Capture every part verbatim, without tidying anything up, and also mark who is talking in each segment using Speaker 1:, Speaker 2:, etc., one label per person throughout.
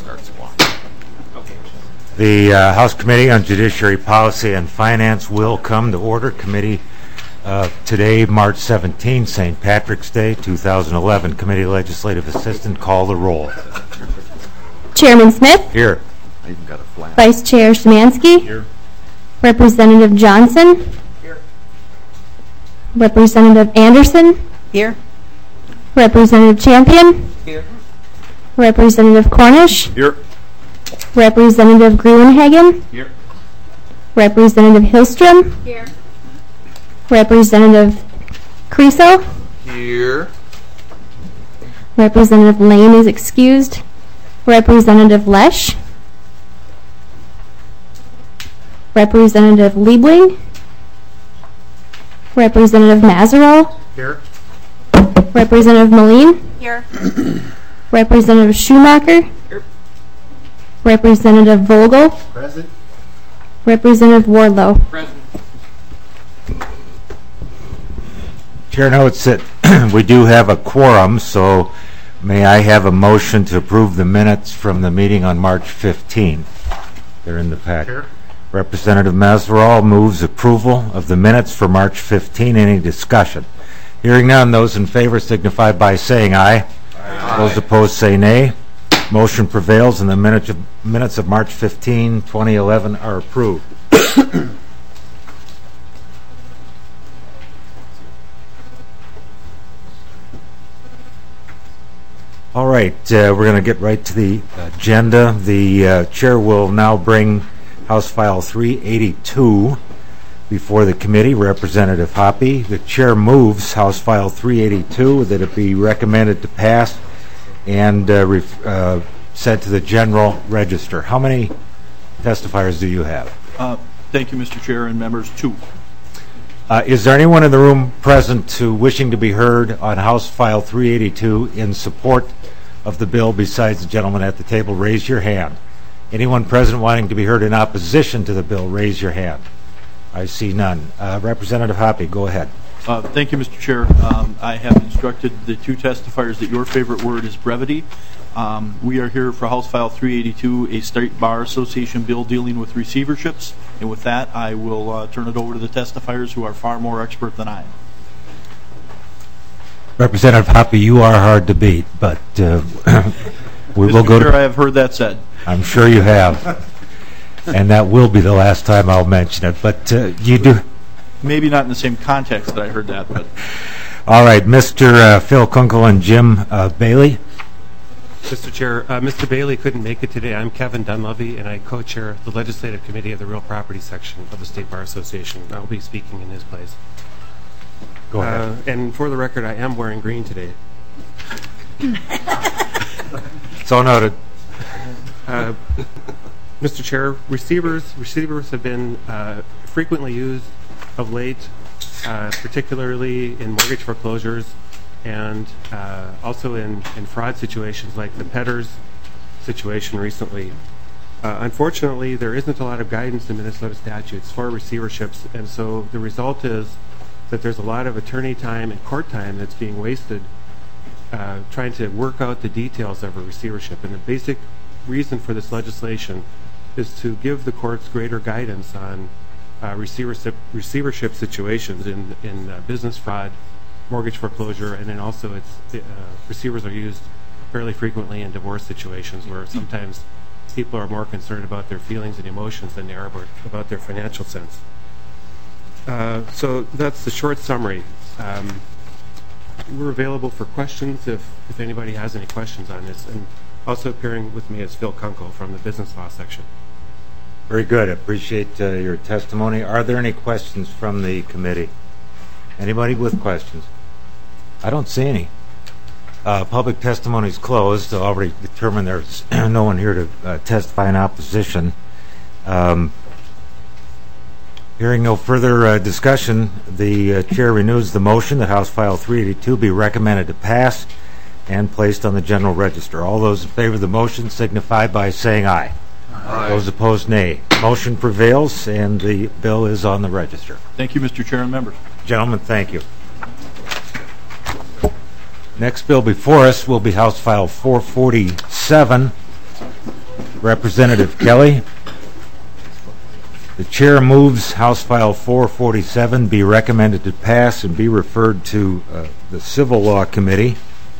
Speaker 1: start squawking. Okay.
Speaker 2: The uh, House Committee on Judiciary Policy and Finance will come to order. Committee uh, today, March seventeenth, Saint Patrick's Day, two thousand eleven. Committee Legislative Assistant, call the roll.
Speaker 3: Chairman Smith.
Speaker 2: Here.
Speaker 1: I even got a flag.
Speaker 3: Vice Chair Szymanski.
Speaker 1: Here.
Speaker 3: Representative Johnson.
Speaker 1: Here.
Speaker 3: Representative Anderson.
Speaker 4: Here.
Speaker 3: Representative Champion.
Speaker 4: Here.
Speaker 3: Representative Cornish.
Speaker 1: Here.
Speaker 3: Representative Gruenhagen.
Speaker 1: Here.
Speaker 3: Representative Hillstrom.
Speaker 4: Here.
Speaker 3: Representative Creso.
Speaker 1: Here.
Speaker 3: Representative Lane is excused. Representative Lesh. Representative Liebling. Representative Mazerow.
Speaker 1: Here.
Speaker 3: Representative Moline.
Speaker 4: Here.
Speaker 3: Representative Schumacher.
Speaker 1: Here.
Speaker 3: Representative Vogel.
Speaker 1: Present.
Speaker 3: Representative Wardlow.
Speaker 1: Present.
Speaker 2: Chair notes that we do have a quorum, so may I have a motion to approve the minutes from the meeting on March fifteenth? They're in the packet.
Speaker 1: Here.
Speaker 2: Representative Mazerow moves approval of the minutes for March fifteenth. Any discussion? Hearing none, those in favor signify by saying aye. Aye. Those opposed say nay. Motion prevails and the minutes of, minutes of March fifteenth, twenty eleven are approved. All right, uh, we're going to get right to the agenda. The uh, chair will now bring House File three eighty-two before the committee. Representative Hoppe. The chair moves House File three eighty-two that it be recommended to pass and uh, ref, uh, sent to the General Register. How many testifiers do you have?
Speaker 5: Uh, thank you, Mister Chair and members. Two.
Speaker 2: Uh, is there anyone in the room present to wishing to be heard on House File three eighty-two in support of the bill besides the gentleman at the table? Raise your hand. Anyone present wanting to be heard in opposition to the bill, raise your hand. I see none. Uh, Representative Hoppe, go ahead.
Speaker 5: Uh, thank you, Mister Chair. Um, I have instructed the two testifiers that your favorite word is brevity. Um, we are here for House File three eighty-two, a State Bar Association bill dealing with receiverships. And with that, I will uh, turn it over to the testifiers who are far more expert than I am.
Speaker 2: Representative Hoppe, you are hard to beat, but uh, we will go
Speaker 5: Chair,
Speaker 2: to...
Speaker 5: I have heard that said.
Speaker 2: I'm sure you have. And that will be the last time I'll mention it, but uh, you do...
Speaker 5: Maybe not in the same context that I heard that, but...
Speaker 2: All right, Mister Uh, Phil Kunkel and Jim uh, Bailey.
Speaker 6: Mister Chair, uh, Mister Bailey couldn't make it today. I'm Kevin Dunleavy, and I co-chair the Legislative Committee of the Real Property Section of the State Bar Association. I'll be speaking in his place.
Speaker 2: Go ahead.
Speaker 6: Uh, and for the record, I am wearing green today.
Speaker 2: So noted.
Speaker 6: Uh, Mister Chair, receivers receivers have been uh, frequently used of late, uh, particularly in mortgage foreclosures and uh, also in, in fraud situations like the Petters situation recently. Uh, unfortunately, there isn't a lot of guidance in Minnesota statutes for receiverships, and so the result is that there's a lot of attorney time and court time that's being wasted uh, trying to work out the details of a receivership. And the basic reason for this legislation is to give the courts greater guidance on uh, receivership, receivership situations in, in uh, business fraud, mortgage foreclosure, and then also it's, uh, receivers are used fairly frequently in divorce situations where sometimes people are more concerned about their feelings and emotions than they are about, about their financial sense. Uh, so that's the short summary. Um, we're available for questions if, if anybody has any questions on this. And also appearing with me is Phil Kunkel from the Business Law Section.
Speaker 2: Very good. I appreciate uh, your testimony. Are there any questions from the committee? Anybody with questions? I don't see any. Uh, public testimony is closed. I already determined there's no one here to uh, testify in opposition. Um, hearing no further uh, discussion, the uh, chair renews the motion that House File three eighty-two be recommended to pass and placed on the General Register. All those in favor of the motion signify by saying aye. Aye. Those opposed, nay. Motion prevails, and the bill is on the register.
Speaker 5: Thank you, Mister Chair and members.
Speaker 2: Gentlemen, thank you. Next bill before us will be House File four forty-seven, Representative Kelly. The chair moves House File four forty-seven be recommended to pass and be referred to uh, the Civil Law Committee.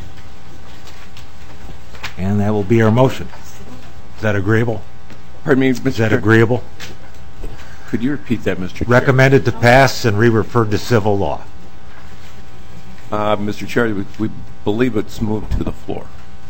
Speaker 2: And that will be our motion. Is that agreeable?
Speaker 1: Pardon me, Mister
Speaker 2: Is that
Speaker 1: Chair?
Speaker 2: agreeable?
Speaker 1: Could you repeat that, Mister Chair?
Speaker 2: Recommended to pass and re-referred to Civil Law.
Speaker 1: Uh, Mister Chair, we, we believe it's moved to the floor.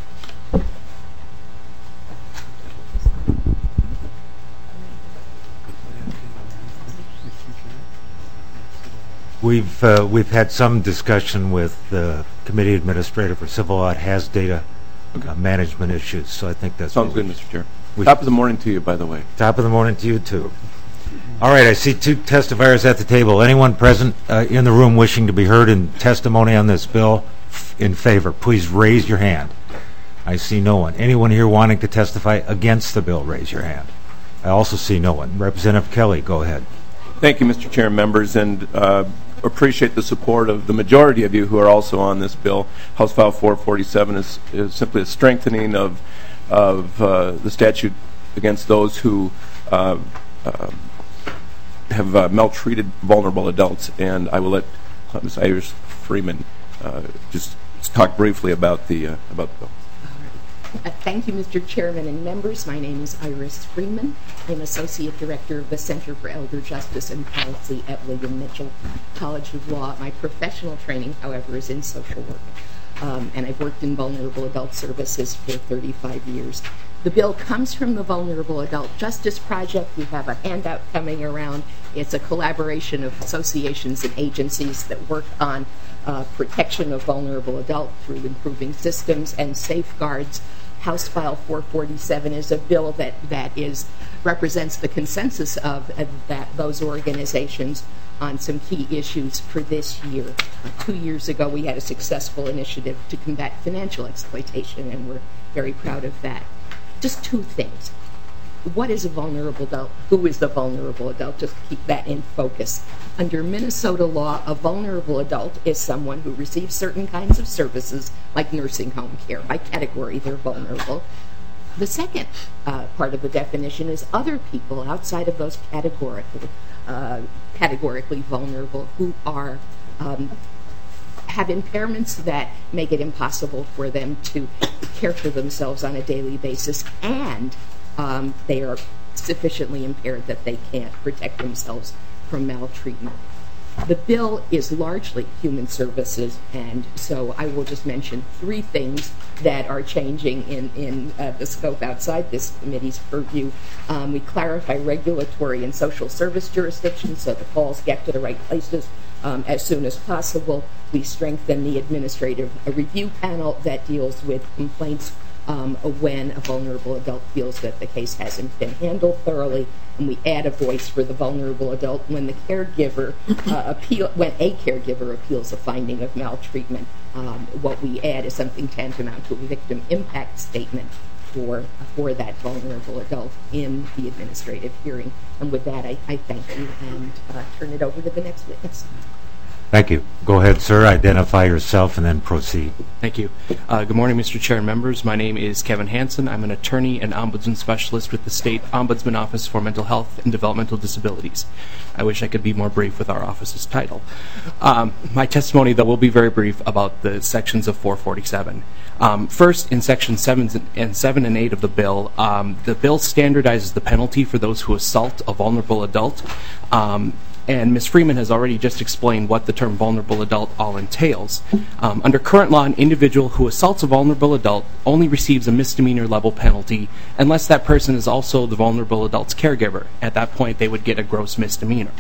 Speaker 2: We've uh, we've had some discussion with the Committee Administrator for Civil Law. It has data uh, management issues, so I think that's
Speaker 1: Sounds
Speaker 2: what
Speaker 1: good,
Speaker 2: we-
Speaker 1: Mister Chair.
Speaker 2: we-
Speaker 1: Top of the morning to you, by the way.
Speaker 2: Top of the morning to you, too. All right, I see two testifiers at the table. Anyone present uh, in the room wishing to be heard in testimony on this bill in favor, please raise your hand. I see no one. Anyone here wanting to testify against the bill, raise your hand. I also see no one. Representative Kelly, go ahead.
Speaker 1: Thank you, Mister Chair, members, and uh, appreciate the support of the majority of you who are also on this bill. House File four forty-seven is, is simply a strengthening of, of uh, the statute against those who uh, uh, have uh, maltreated vulnerable adults, and I will let uh, Miz Iris Freeman uh, just talk briefly about the uh, about the bill.
Speaker 4: Uh, thank you, Mister Chairman and members. My name is Iris Freeman. I'm Associate Director of the Center for Elder Justice and Policy at William Mitchell College of Law. My professional training, however, is in social work, um, and I've worked in vulnerable adult services for thirty-five years. The bill comes from the Vulnerable Adult Justice Project. We have a handout coming around. It's a collaboration of associations and agencies that work on uh, protection of vulnerable adults through improving systems and safeguards. House File four forty-seven is a bill that, that is represents the consensus of uh, that those organizations on some key issues for this year. Uh, two years ago, we had a successful initiative to combat financial exploitation, and we're very proud of that. Just two things. What is a vulnerable adult? Who is the vulnerable adult? Just keep that in focus. Under Minnesota law, a vulnerable adult is someone who receives certain kinds of services, like nursing home care. By category, they're vulnerable. The second uh, part of the definition is other people outside of those categorical, uh, categorically vulnerable who are um, have impairments that make it impossible for them to care for themselves on a daily basis, and um, they are sufficiently impaired that they can't protect themselves from maltreatment. The bill is largely human services, and so I will just mention three things that are changing in, in uh, the scope outside this committee's purview. Um, we clarify regulatory and social service jurisdictions so the calls get to the right places um, as soon as possible. We strengthen the administrative uh, review panel that deals with complaints um, when a vulnerable adult feels that the case hasn't been handled thoroughly, and we add a voice for the vulnerable adult when the caregiver uh, appeal when a caregiver appeals a finding of maltreatment. Um, what we add is something tantamount to a victim impact statement for for that vulnerable adult in the administrative hearing. And with that, I, I thank you and uh, turn it over to the next witness.
Speaker 2: Thank you. Go ahead, sir. Identify yourself and then proceed.
Speaker 7: Thank you. Uh, good morning, Mister Chair and members. My name is Kevin Hansen. I'm an attorney and ombudsman specialist with the State Ombudsman Office for Mental Health and Developmental Disabilities. I wish I could be more brief with our office's title. Um, my testimony, though, will be very brief about the sections of four forty-seven. Um, first, in Section seven and, seven and eight of the bill, um, the bill standardizes the penalty for those who assault a vulnerable adult. Um, And Miz Freeman has already just explained what the term vulnerable adult all entails. Um, under current law, an individual who assaults a vulnerable adult only receives a misdemeanor level penalty unless that person is also the vulnerable adult's caregiver. At that point, they would get a gross misdemeanor.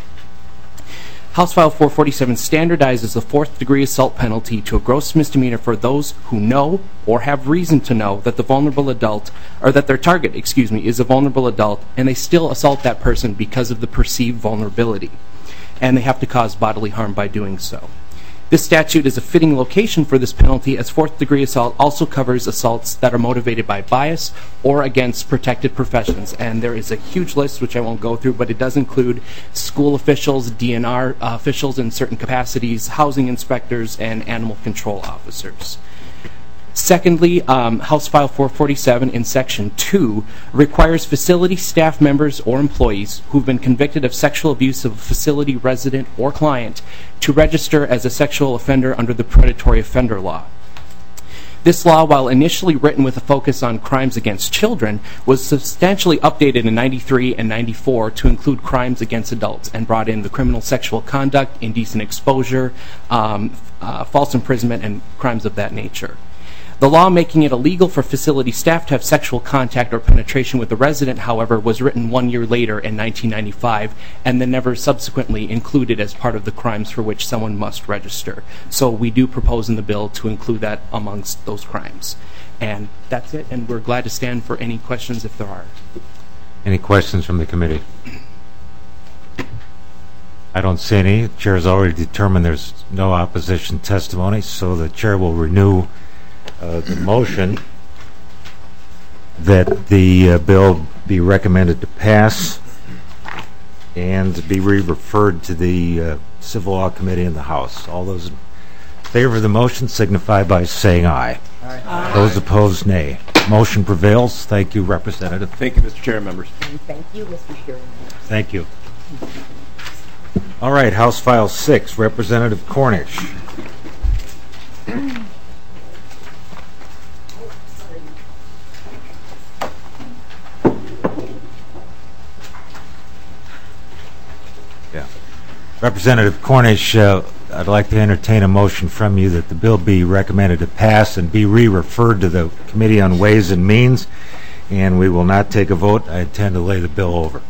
Speaker 7: House File four forty-seven standardizes the fourth degree assault penalty to a gross misdemeanor for those who know or have reason to know that the vulnerable adult, or that their target, excuse me, is a vulnerable adult, and they still assault that person because of the perceived vulnerability, and they have to cause bodily harm by doing so. This statute is a fitting location for this penalty, as fourth degree assault also covers assaults that are motivated by bias or against protected professions. And there is a huge list, which I won't go through, but it does include school officials, D N R uh, officials in certain capacities, housing inspectors, and animal control officers. Secondly, um, House File four forty-seven in Section two requires facility staff members or employees who've been convicted of sexual abuse of a facility resident or client to register as a sexual offender under the Predatory Offender Law. This law, while initially written with a focus on crimes against children, was substantially updated in ninety-three and ninety-four to include crimes against adults and brought in the criminal sexual conduct, indecent exposure, um, uh, false imprisonment, and crimes of that nature. The law making it illegal for facility staff to have sexual contact or penetration with the resident, however, was written one year later in nineteen ninety-five and then never subsequently included as part of the crimes for which someone must register. So we do propose in the bill to include that amongst those crimes. And that's it, and we're glad to stand for any questions if there are.
Speaker 2: Any questions from the committee? I don't see any. The chair has already determined there's no opposition testimony, so the chair will renew Uh, the motion that the uh, bill be recommended to pass and be re-referred to the uh, Civil Law Committee in the House. All those in favor of the motion signify by saying aye. Aye. Aye. Those opposed, nay. Motion prevails. Thank you, Representative.
Speaker 1: Thank you, Mister Chair and members.
Speaker 4: And thank you, Mister Chairman.
Speaker 2: Thank you. All right, House File six, Representative Cornish. Representative Cornish, uh, I'd like to entertain a motion from you that the bill be recommended to pass and be re-referred to the Committee on Ways and Means, and we will not take a vote. I intend to lay the bill over.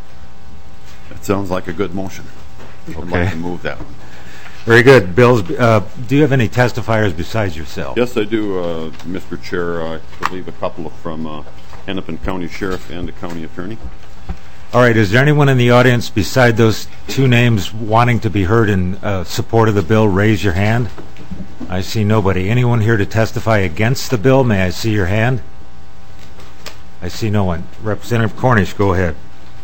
Speaker 8: That sounds like a good motion.
Speaker 2: Okay.
Speaker 8: I'd like to move that one.
Speaker 2: Very good. Bills, uh, do you have any testifiers besides yourself?
Speaker 8: Yes, I do, uh, Mister Chair. I believe a couple from uh, Hennepin County Sheriff and the County Attorney.
Speaker 2: All right, is there anyone in the audience beside those two names wanting to be heard in uh, support of the bill? Raise your hand. I see nobody. Anyone here to testify against the bill? May I see your hand? I see no one. Representative Cornish, go ahead.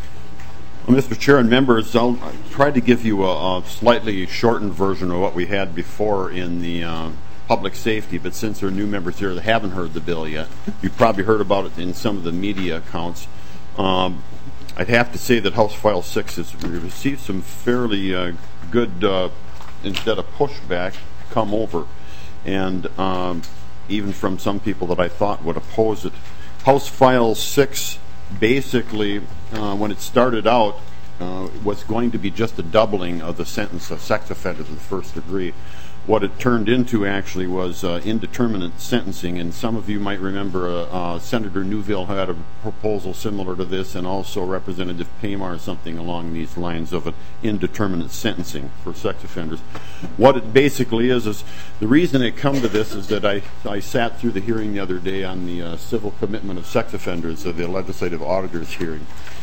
Speaker 8: Well, Mister Chair and members, I'll try to give you a, a slightly shortened version of what we had before in the uh, public safety, but since there are new members here that haven't heard the bill yet, you've probably heard about it in some of the media accounts. Um, I'd have to say that House File six has received some fairly uh, good, uh, instead of pushback, come over, and um, even from some people that I thought would oppose it. House File six, basically, uh, when it started out, uh, was going to be just a doubling of the sentence of sex offenders in the first degree. What it turned into actually was uh, indeterminate sentencing, and some of you might remember uh, uh, Senator Newville had a proposal similar to this, and also Representative Paymar something along these lines of an indeterminate sentencing for sex offenders. What it basically is is the reason it come to this is that I, I sat through the hearing the other day on the uh, civil commitment of sex offenders of the legislative auditor's hearing,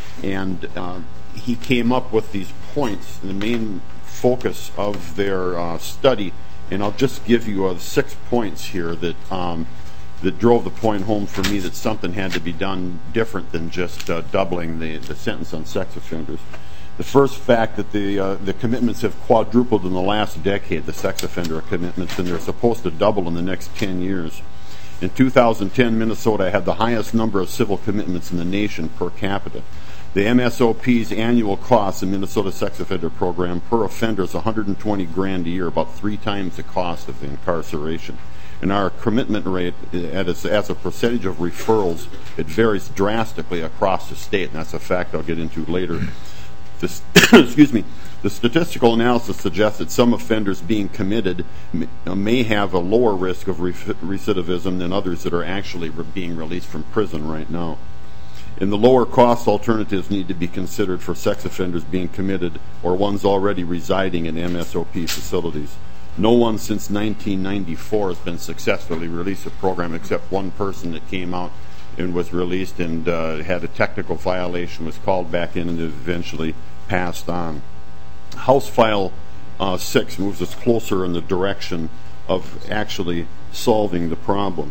Speaker 8: and uh, he came up with these points, the main focus of their uh, study. And I'll just give you uh, six points here that um, that drove the point home for me that something had to be done different than just uh, doubling the, the sentence on sex offenders. The first fact that the uh, the commitments have quadrupled in the last decade, the sex offender commitments, and they're supposed to double in the next ten years. In two thousand ten, Minnesota had the highest number of civil commitments in the nation per capita. The M S O P's annual cost in Minnesota sex offender program per offender is one hundred twenty grand a year, about three times the cost of the incarceration. And our commitment rate, as a percentage of referrals, it varies drastically across the state, and that's a fact I'll get into later. This, excuse me. The statistical analysis suggests that some offenders being committed may have a lower risk of recidivism than others that are actually being released from prison right now. And the lower cost alternatives need to be considered for sex offenders being committed or ones already residing in M S O P facilities. No one since nineteen ninety-four has been successfully released from the program except one person that came out and was released and uh, had a technical violation, was called back in and eventually passed on. House File uh, six moves us closer in the direction of actually solving the problem.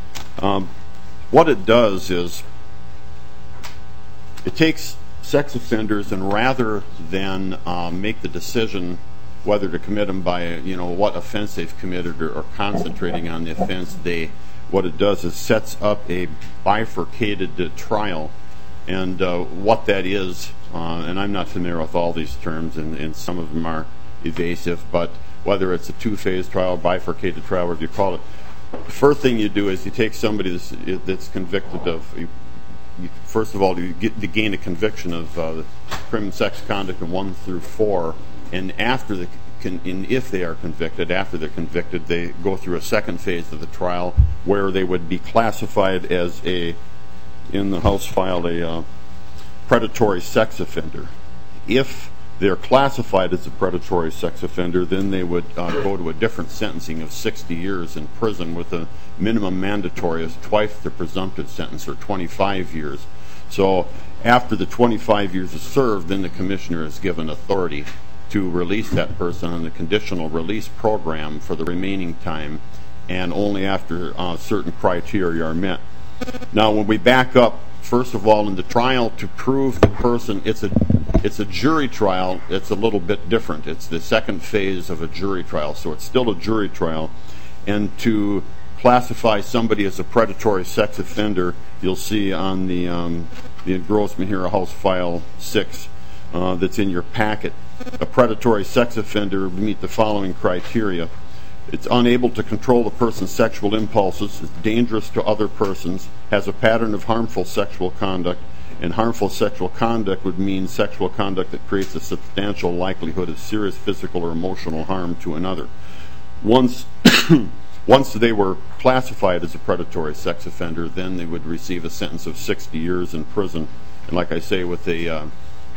Speaker 8: Um, what it does is it takes sex offenders, and rather than uh, make the decision whether to commit them by, you know, what offense they've committed or, or concentrating on the offense, they what it does is sets up a bifurcated uh, trial. And uh, what that is, uh, and I'm not familiar with all these terms, and, and some of them are evasive, but whether it's a two-phase trial, bifurcated trial, whatever you call it, the first thing you do is you take somebody that's, that's convicted of, you, you, first of all, you get to gain a conviction of uh, criminal sex conduct in one through four, and after the, can, and if they are convicted, after they're convicted, they go through a second phase of the trial where they would be classified as a, in the House file, a uh, predatory sex offender. If they're classified as a predatory sex offender, then they would uh, go to a different sentencing of sixty years in prison with a minimum mandatory as twice the presumptive sentence, or twenty-five years. So after the twenty-five years is served, then the commissioner is given authority to release that person on the conditional release program for the remaining time, and only after uh, certain criteria are met. Now, when we back up, first of all, in the trial, to prove the person, it's a it's a jury trial. It's a little bit different. It's the second phase of a jury trial, so it's still a jury trial. And to classify somebody as a predatory sex offender, you'll see on the um, the engrossment here, House File six, uh, that's in your packet. A predatory sex offender would meet the following criteria. It's unable to control the person's sexual impulses, is dangerous to other persons, has a pattern of harmful sexual conduct, and harmful sexual conduct would mean sexual conduct that creates a substantial likelihood of serious physical or emotional harm to another. Once, once they were classified as a predatory sex offender, then they would receive a sentence of sixty years in prison. And like I say, with a, uh,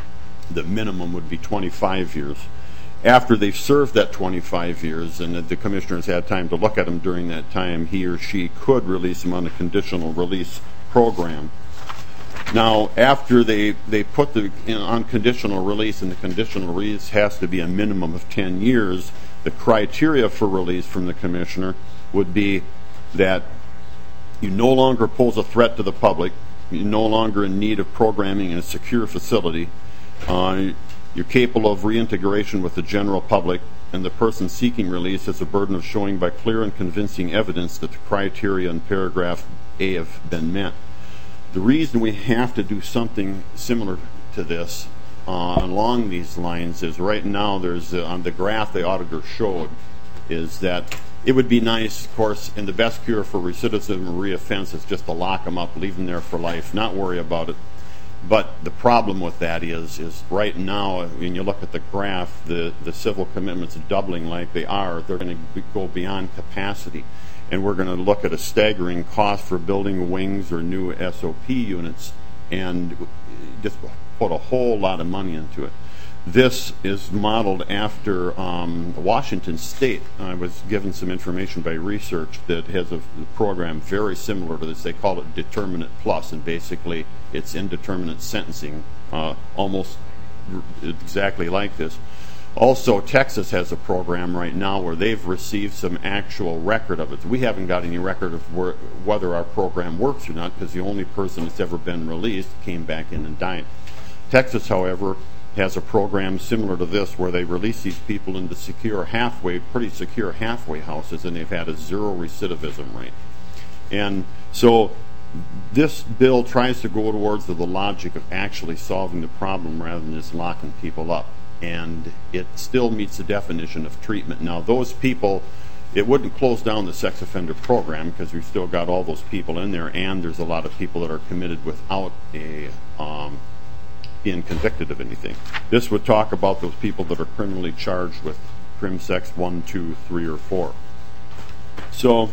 Speaker 8: the minimum would be twenty-five years. After they've served that twenty-five years and the commissioner has had time to look at them during that time, he or she could release them on a conditional release program. Now, after they, they put the you know, on conditional release, and the conditional release has to be a minimum of ten years, the criteria for release from the commissioner would be that you no longer pose a threat to the public, you're no longer in need of programming in a secure facility, uh, you're capable of reintegration with the general public, and the person seeking release has a burden of showing by clear and convincing evidence that the criteria in paragraph A have been met. The reason we have to do something similar to this uh, along these lines is right now there's uh, on the graph the auditor showed is that it would be nice, of course, and the best cure for recidivism or reoffense is just to lock them up, leave them there for life, not worry about it. But the problem with that is, is right now, when you look at the graph, the, the civil commitments doubling like they are, they're going to be, go beyond capacity. And we're going to look at a staggering cost for building wings or new S O P units and just put a whole lot of money into it. This is modeled after um, Washington State. I was given some information by research that has a program very similar to this. They call it Determinate Plus, and basically it's indeterminate sentencing, uh, almost exactly like this. Also, Texas has a program right now where they've received some actual record of it. We haven't got any record of where, whether our program works or not, because the only person that's ever been released came back in and died. Texas, however, has a program similar to this where they release these people into secure halfway, pretty secure halfway houses, and they've had a zero recidivism rate. And so this bill tries to go towards the, the logic of actually solving the problem rather than just locking people up. And it still meets the definition of treatment. Now, those people, it wouldn't close down the sex offender program because we've still got all those people in there, and there's a lot of people that are committed without a um, being convicted of anything. This would talk about those people that are criminally charged with crim sex one, two, three, or four. So,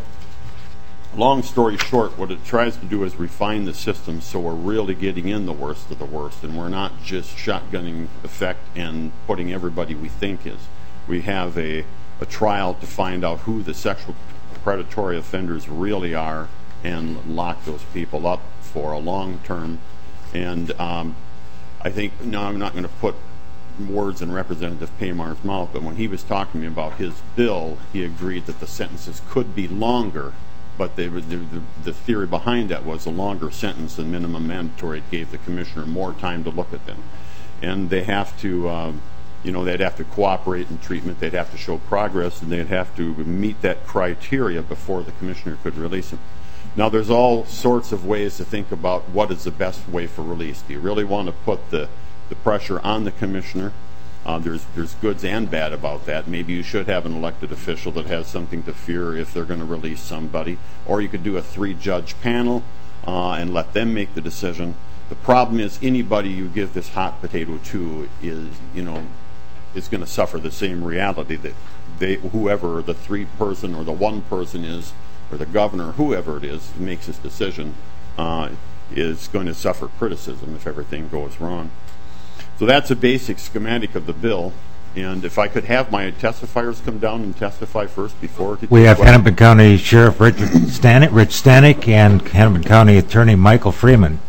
Speaker 8: long story short, what it tries to do is refine the system so we're really getting in the worst of the worst, and we're not just shotgunning effect and putting everybody we think is. We have a, a trial to find out who the sexual predatory offenders really are and lock those people up for a long term. And um, I think, now I'm not going to put words in Representative Paymar's mouth, but when he was talking to me about his bill, he agreed that the sentences could be longer, but they were, the, the, the theory behind that was a longer sentence than minimum mandatory. It gave the commissioner more time to look at them. And they have to, um, you know, they'd have to cooperate in treatment, they'd have to show progress, and they'd have to meet that criteria before the commissioner could release them. Now, there's all sorts of ways to think about what is the best way for release. Do you really want to put the, the pressure on the commissioner? Uh, there's there's goods and bad about that. Maybe you should have an elected official that has something to fear if they're going to release somebody. Or you could do a three-judge panel uh, and let them make the decision. The problem is anybody you give this hot potato to is, you know, is going to suffer the same reality that they, whoever the three person or the one person is, or the governor, whoever it is, who makes this decision, uh, is going to suffer criticism if everything goes wrong. So that's a basic schematic of the bill. And if I could have my testifiers come down and testify first before...
Speaker 2: We have Hennepin County Sheriff Richard Stanek, Rich Stanek and Hennepin County Attorney Michael Freeman.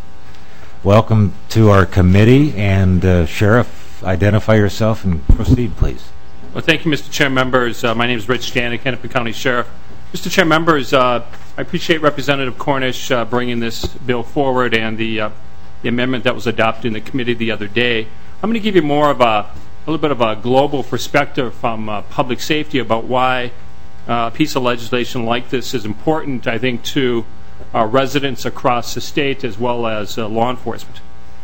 Speaker 2: Welcome to our committee. And uh, Sheriff, identify yourself and proceed, please.
Speaker 9: Well, thank you, Mister Chair, members. Uh, my name is Rich Stanek, Hennepin County Sheriff. Mister Chair, members, uh, I appreciate Representative Cornish uh, bringing this bill forward and the, uh, the amendment that was adopted in the committee the other day. I'm going to give you more of a, a little bit of a global perspective from uh, public safety about why uh, a piece of legislation like this is important, I think, to uh, residents across the state as well as uh, law enforcement.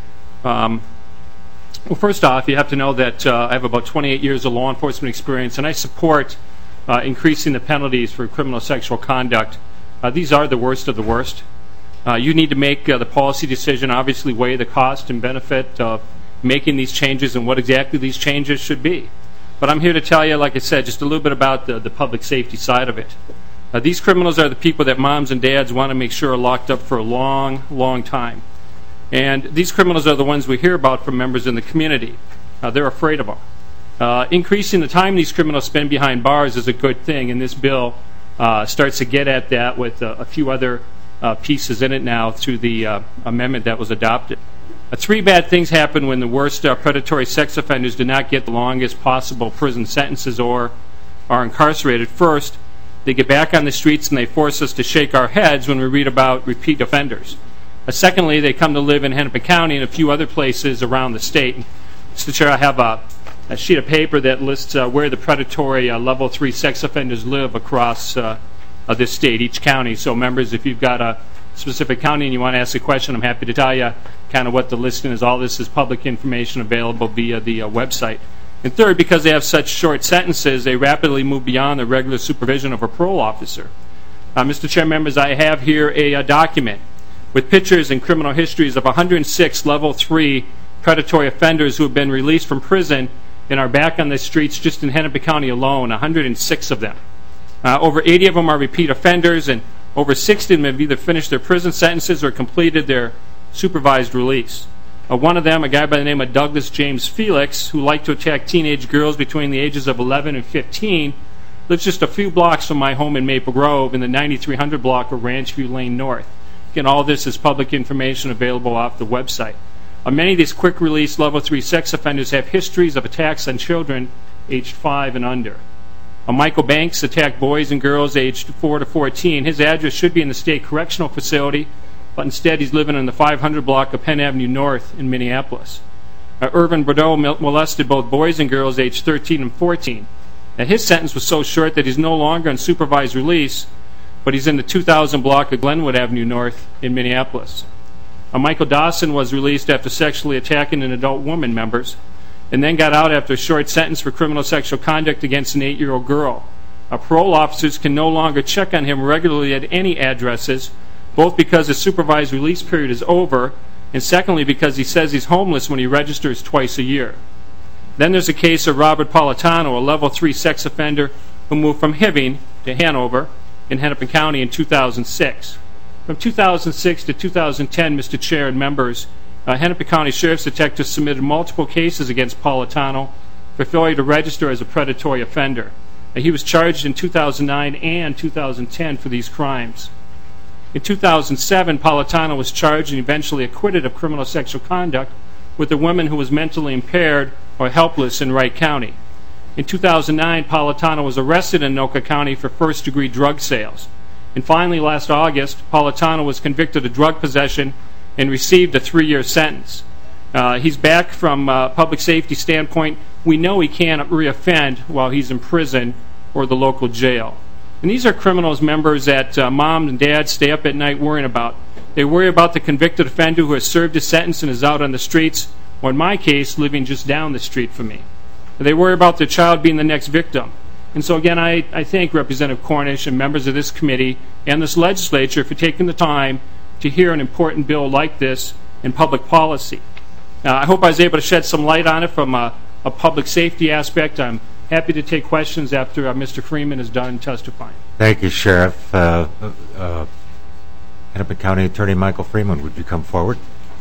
Speaker 9: Um, well, first off, you have to know that uh, I have about twenty-eight years of law enforcement experience, and I support uh, increasing the penalties for criminal sexual conduct. Uh, these are the worst of the worst. Uh, you need to make uh, the policy decision, obviously weigh the cost and benefit of making these changes and what exactly these changes should be. But I'm here to tell you, like I said, just a little bit about the, the public safety side of it. Uh, these criminals are the people that moms and dads want to make sure are locked up for a long, long time. And these criminals are the ones we hear about from members in the community. Uh, they're afraid of them. Uh, increasing the time these criminals spend behind bars is a good thing, and this bill uh, starts to get at that with uh, a few other uh, pieces in it now through the uh, amendment that was adopted. Uh, three bad things happen when the worst uh, predatory sex offenders do not get the longest possible prison sentences or are incarcerated. First, they get back on the streets and they force us to shake our heads when we read about repeat offenders. Uh, secondly, they come to live in Hennepin County and a few other places around the state. Mister Chair, I have a, a sheet of paper that lists uh, where the predatory uh, level three sex offenders live across uh, uh, this state, each county. So members, if you've got a specific county and you want to ask a question, I'm happy to tell you kind of what the listing is. All this is public information available via the uh, website. And third, because they have such short sentences, they rapidly move beyond the regular supervision of a parole officer. Uh, Mister Chair, members, I have here a, a document with pictures and criminal histories of one hundred six level three predatory offenders who have been released from prison and are back on the streets just in Hennepin County alone, one hundred six of them. Uh, over eighty of them are repeat offenders, and over sixty of them have either finished their prison sentences or completed their supervised release. Uh, one of them, a guy by the name of Douglas James Felix, who liked to attack teenage girls between the ages of eleven and fifteen, lives just a few blocks from my home in Maple Grove in the ninety-three hundred block of Ranchview Lane North. Again, all this is public information available off the website. Uh, many of these quick-release level three sex offenders have histories of attacks on children aged five and under. Uh, Michael Banks attacked boys and girls aged four to fourteen. His address should be in the State Correctional Facility, but instead he's living in the five hundred block of Penn Avenue North in Minneapolis. Uh, Irvin Bordeaux molested both boys and girls aged thirteen and fourteen. Now, his sentence was so short that he's no longer on supervised release, but he's in the two thousand block of Glenwood Avenue North in Minneapolis. Uh, Michael Dawson was released after sexually attacking an adult woman, members, and then got out after a short sentence for criminal sexual conduct against an eight-year-old girl. Uh, parole officers can no longer check on him regularly at any addresses, both because his supervised release period is over, and secondly because he says he's homeless when he registers twice a year. Then there's a case of Robert Politano, a level three sex offender who moved from Hibbing to Hanover in Hennepin County in two thousand six. From two thousand six to two thousand ten, Mister Chair and members, uh, Hennepin County Sheriff's detectives submitted multiple cases against Politano for failure to register as a predatory offender. Uh, he was charged in two thousand nine and two thousand ten for these crimes. In two thousand seven, Politano was charged and eventually acquitted of criminal sexual conduct with a woman who was mentally impaired or helpless in Wright County. In two thousand nine, Politano was arrested in Anoka County for first-degree drug sales. And finally, last August, Politano was convicted of drug possession and received a three-year sentence. Uh, he's back from a public safety standpoint. We know he can't reoffend while he's in prison or the local jail. And these are criminals, members, that uh, mom and dad stay up at night worrying about. They worry about the convicted offender who has served his sentence and is out on the streets, or in my case, living just down the street from me. They worry about their child being the next victim. And so again, I, I thank Representative Cornish and members of this committee and this legislature for taking the time to hear an important bill like this in public policy. Uh, I hope I was able to shed some light on it from a, a public safety aspect. I'm happy to take questions after uh, Mister Freeman is done testifying.
Speaker 2: Thank you, Sheriff. Uh, uh, Hennepin County Attorney Michael Freeman, would you come forward?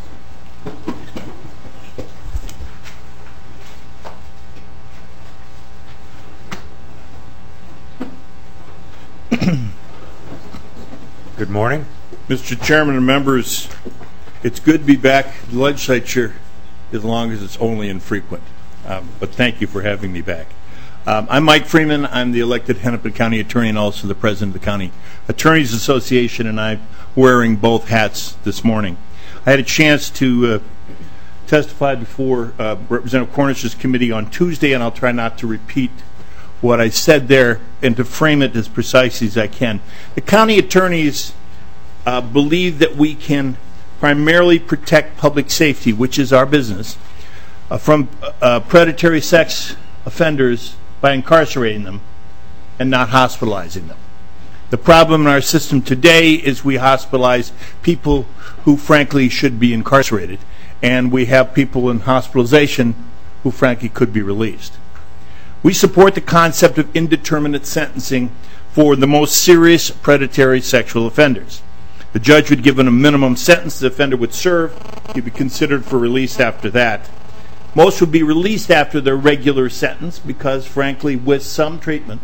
Speaker 2: Good morning.
Speaker 10: Mister Chairman and members, it's good to be back in the legislature as long as it's only infrequent. Um, but thank you for having me back. Um, I'm Mike Freeman. I'm the elected Hennepin County Attorney and also the President of the County Attorneys Association, and I'm wearing both hats this morning. I had a chance to uh, testify before uh, Representative Cornish's committee on Tuesday, and I'll try not to repeat what I said there and to frame it as precisely as I can. The county attorneys uh, believe that we can primarily protect public safety, which is our business, uh, from uh, predatory sex offenders by incarcerating them and not hospitalizing them. The problem in our system today is we hospitalize people who frankly should be incarcerated, and we have people in hospitalization who frankly could be released. We support the concept of indeterminate sentencing for the most serious predatory sexual offenders. The judge would give a minimum sentence the offender would serve. He'd be considered for release after that. Most would be released after their regular sentence because, frankly, with some treatment,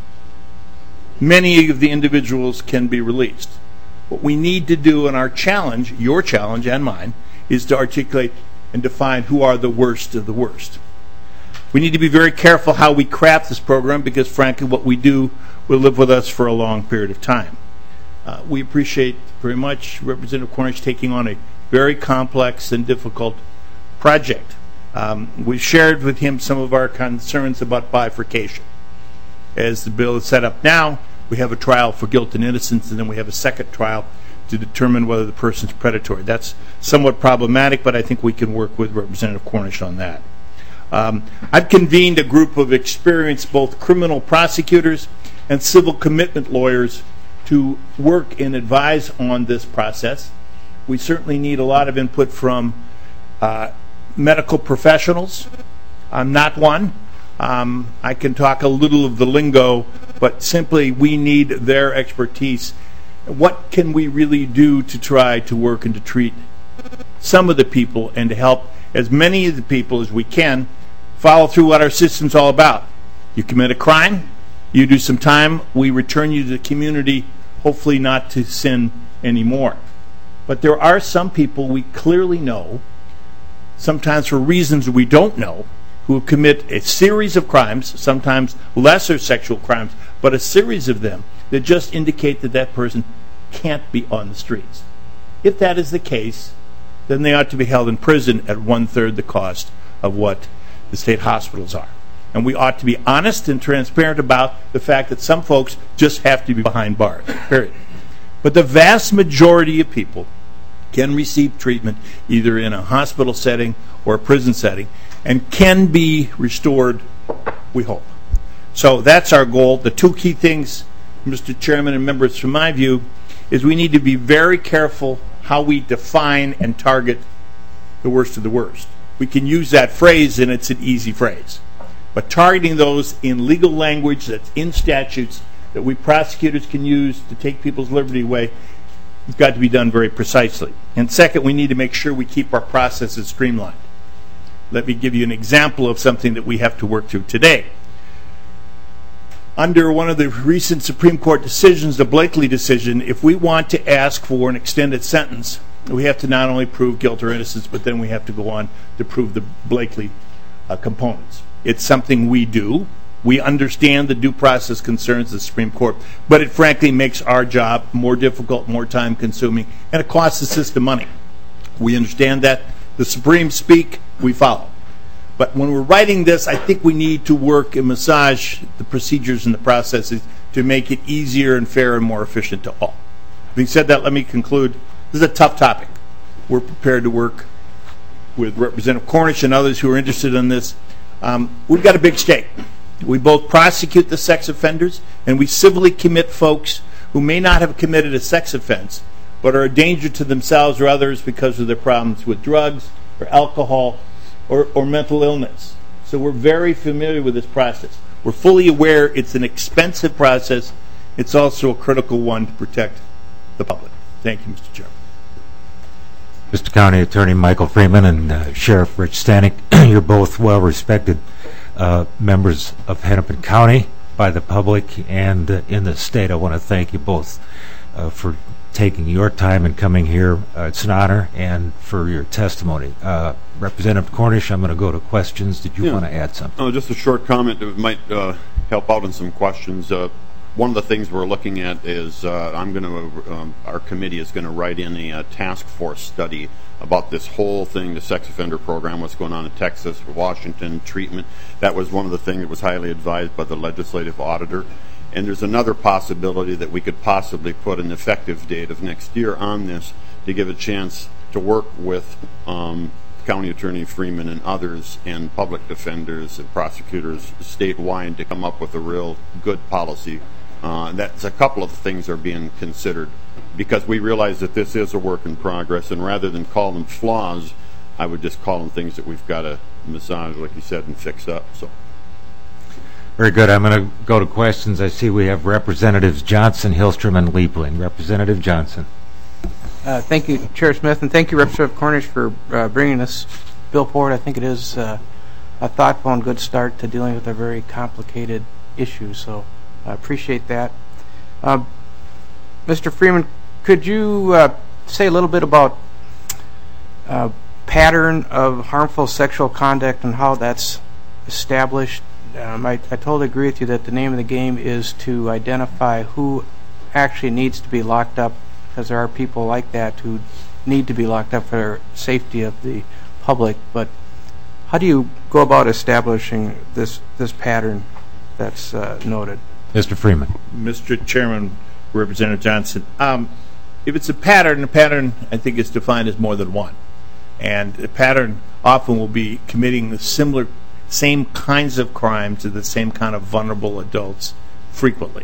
Speaker 10: many of the individuals can be released. What we need to do, and our challenge, your challenge and mine, is to articulate and define who are the worst of the worst. We need to be very careful how we craft this program because, frankly, what we do will live with us for a long period of time. Uh, we appreciate very much Representative Cornish taking on a very complex and difficult project. Um, we've shared with him some of our concerns about bifurcation. As the bill is set up now, we have a trial for guilt and innocence, and then we have a second trial to determine whether the person's predatory. That's somewhat problematic, but I think we can work with Representative Cornish on that. Um, I've convened a group of experienced both criminal prosecutors and civil commitment lawyers to work and advise on this process. We certainly need a lot of input from uh, medical professionals. I'm not one. Um, I can talk a little of the lingo, but simply we need their expertise. What can we really do to try to work and to treat some of the people and to help as many of the people as we can follow through what our system's all about? You commit a crime, you do some time, we return you to the community, hopefully not to sin anymore. But there are some people we clearly know, sometimes for reasons we don't know, who commit a series of crimes, sometimes lesser sexual crimes, but a series of them that just indicate that that person can't be on the streets. If that is the case, then they ought to be held in prison at one-third the cost of what the state hospitals are. And we ought to be honest and transparent about the fact that some folks just have to be behind bars, period. But the vast majority of people can receive treatment either in a hospital setting or a prison setting and can be restored, we hope. So that's our goal. The two key things, Mister Chairman and members, from my view, is we need to be very careful how we define and target the worst of the worst. We can use that phrase, and it's an easy phrase. But targeting those in legal language that's in statutes that we prosecutors can use to take people's liberty away, it's got to be done very precisely. And second, we need to make sure we keep our processes streamlined. Let me give you an example of something that we have to work through today. Under one of the recent Supreme Court decisions, the Blakely decision, if we want to ask for an extended sentence, we have to not only prove guilt or innocence, but then we have to go on to prove the Blakely uh, components. It's something we do. We understand the due process concerns of the Supreme Court, but it frankly makes our job more difficult, more time-consuming, and it costs the system money. We understand that. The Supreme speak, we follow. But when we're writing this, I think we need to work and massage the procedures and the processes to make it easier and fair and more efficient to all. Having said that, let me conclude. This is a tough topic. We're prepared to work with Representative Cornish and others who are interested in this. Um, we've got a big stake. We both prosecute the sex offenders, and we civilly commit folks who may not have committed a sex offense, but are a danger to themselves or others because of their problems with drugs or alcohol or, or mental illness. So we're very familiar with this process. We're fully aware it's an expensive process. It's also a critical one to protect the public. Thank you, Mister Chairman.
Speaker 2: Mister County Attorney Michael Freeman and uh, Sheriff Rich Stanek, you're both well-respected uh, members of Hennepin County by the public and uh, in the state. I want to thank you both uh, for taking your time and coming here. Uh, it's an honor, and for your testimony. Uh, Representative Cornish, I'm going to go to questions. Did you yeah. want to add something?
Speaker 8: Oh, just a short comment that might uh, help out in some questions. Uh, one of the things we're looking at is uh, I'm going to, um, our committee is going to write in a, a task force study about this whole thing, the sex offender program, what's going on in Texas, Washington, treatment. That was one of the things that was highly advised by the legislative auditor. And there's another possibility that we could possibly put an effective date of next year on this to give a chance to work with um, County Attorney Freeman and others and public defenders and prosecutors statewide to come up with a real good policy. Uh, that's a couple of things are being considered because we realize that this is a work in progress, and rather than call them flaws, I would just call them things that we've got to massage, like you said, and fix up. So.
Speaker 2: Very good. I'm going to go to questions. I see we have Representatives Johnson, Hillstrom, and Liebling. Representative Johnson.
Speaker 11: Uh, thank you, Chair Smith, and thank you, Representative Cornish, for uh, bringing this bill forward. I think it is uh, a thoughtful and good start to dealing with a very complicated issue, so I appreciate that. Uh, Mister Freeman, could you uh, say a little bit about uh, pattern of harmful sexual conduct and how that's established? Um, I, I totally agree with you that the name of the game is to identify who actually needs to be locked up, because there are people like that who need to be locked up for the safety of the public. But how do you go about establishing this this pattern that's uh, noted?
Speaker 2: Mister Freeman.
Speaker 10: Mister Chairman, Representative Johnson, um, if it's a pattern, a pattern I think is defined as more than one. And a pattern often will be committing the similar same kinds of crimes to the same kind of vulnerable adults frequently.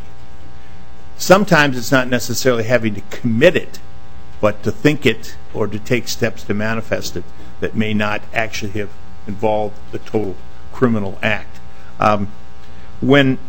Speaker 10: Sometimes it's not necessarily having to commit it, but to think it or to take steps to manifest it that may not actually have involved the total criminal act. Um, when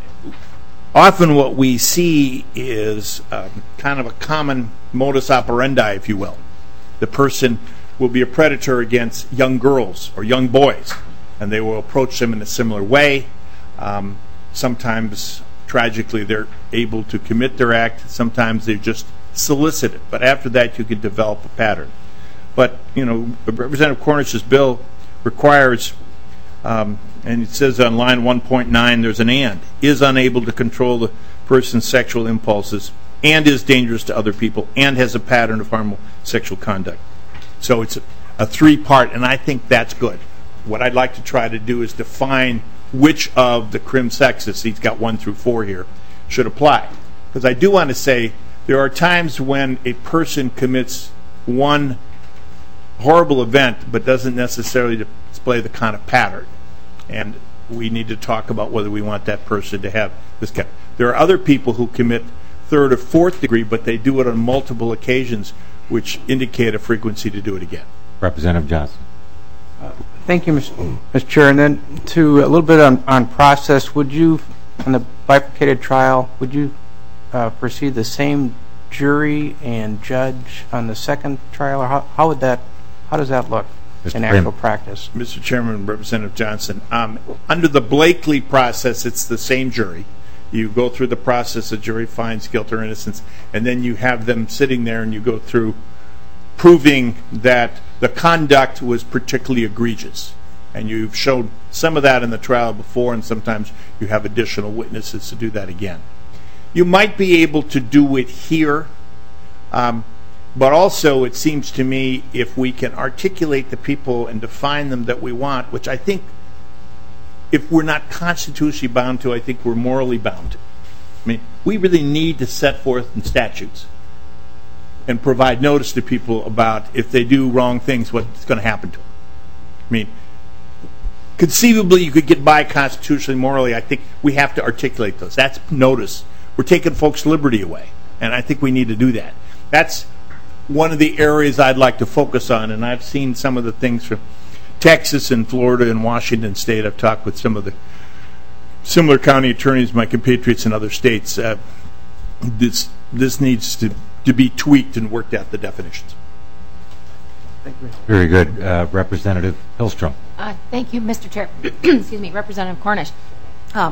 Speaker 10: often what we see is um, kind of a common modus operandi, if you will. The person will be a predator against young girls or young boys, and they will approach them in a similar way. Um, sometimes, tragically, they're able to commit their act. Sometimes they're just solicited. But after that, you can develop a pattern. But, you know, Representative Cornish's bill requires, um, and it says on line one point nine, there's an and, is unable to control the person's sexual impulses, and is dangerous to other people, and has a pattern of harmful sexual conduct. So it's a, a three-part, and I think that's good. What I'd like to try to do is define which of the crim sexes, he's got one through four here, should apply. Because I do want to say there are times when a person commits one horrible event but doesn't necessarily display the kind of pattern. And we need to talk about whether we want that person to have this kind. There are other people who commit third or fourth degree, but they do it on multiple occasions, which indicate a frequency to do it again.
Speaker 2: Representative Johnson.
Speaker 11: Uh, thank you, Mister Chair. And then to a little bit on, on process, would you, on the bifurcated trial, would you uh, proceed the same jury and judge on the second trial, or how, how would that, how does that look
Speaker 10: Mister
Speaker 11: in actual practice?
Speaker 10: Mister Chairman, Representative Johnson, um, under the Blakely process, it's the same jury. You go through the process, the jury finds guilt or innocence, and then you have them sitting there and you go through proving that the conduct was particularly egregious. And you've shown some of that in the trial before, and sometimes you have additional witnesses to do that again. You might be able to do it here, um, but also it seems to me if we can articulate the people and define them that we want, which I think if we're not constitutionally bound to, I think we're morally bound to. mean, we really need to set forth in statutes and provide notice to people about if they do wrong things, what's going to happen to them. I mean, conceivably, you could get by constitutionally, morally. I think we have to articulate those. That's notice. We're taking folks' liberty away, and I think we need to do that. That's one of the areas I'd like to focus on, and I've seen some of the things from Texas and Florida and Washington State. I've talked with some of the similar county attorneys, my compatriots in other states. Uh, this this needs to, to be tweaked and worked out, the definitions.
Speaker 11: Thank you.
Speaker 2: Very good. Uh, Representative Hillstrom.
Speaker 12: Uh, thank you, Mister Chair. Excuse me, Representative Cornish. Um,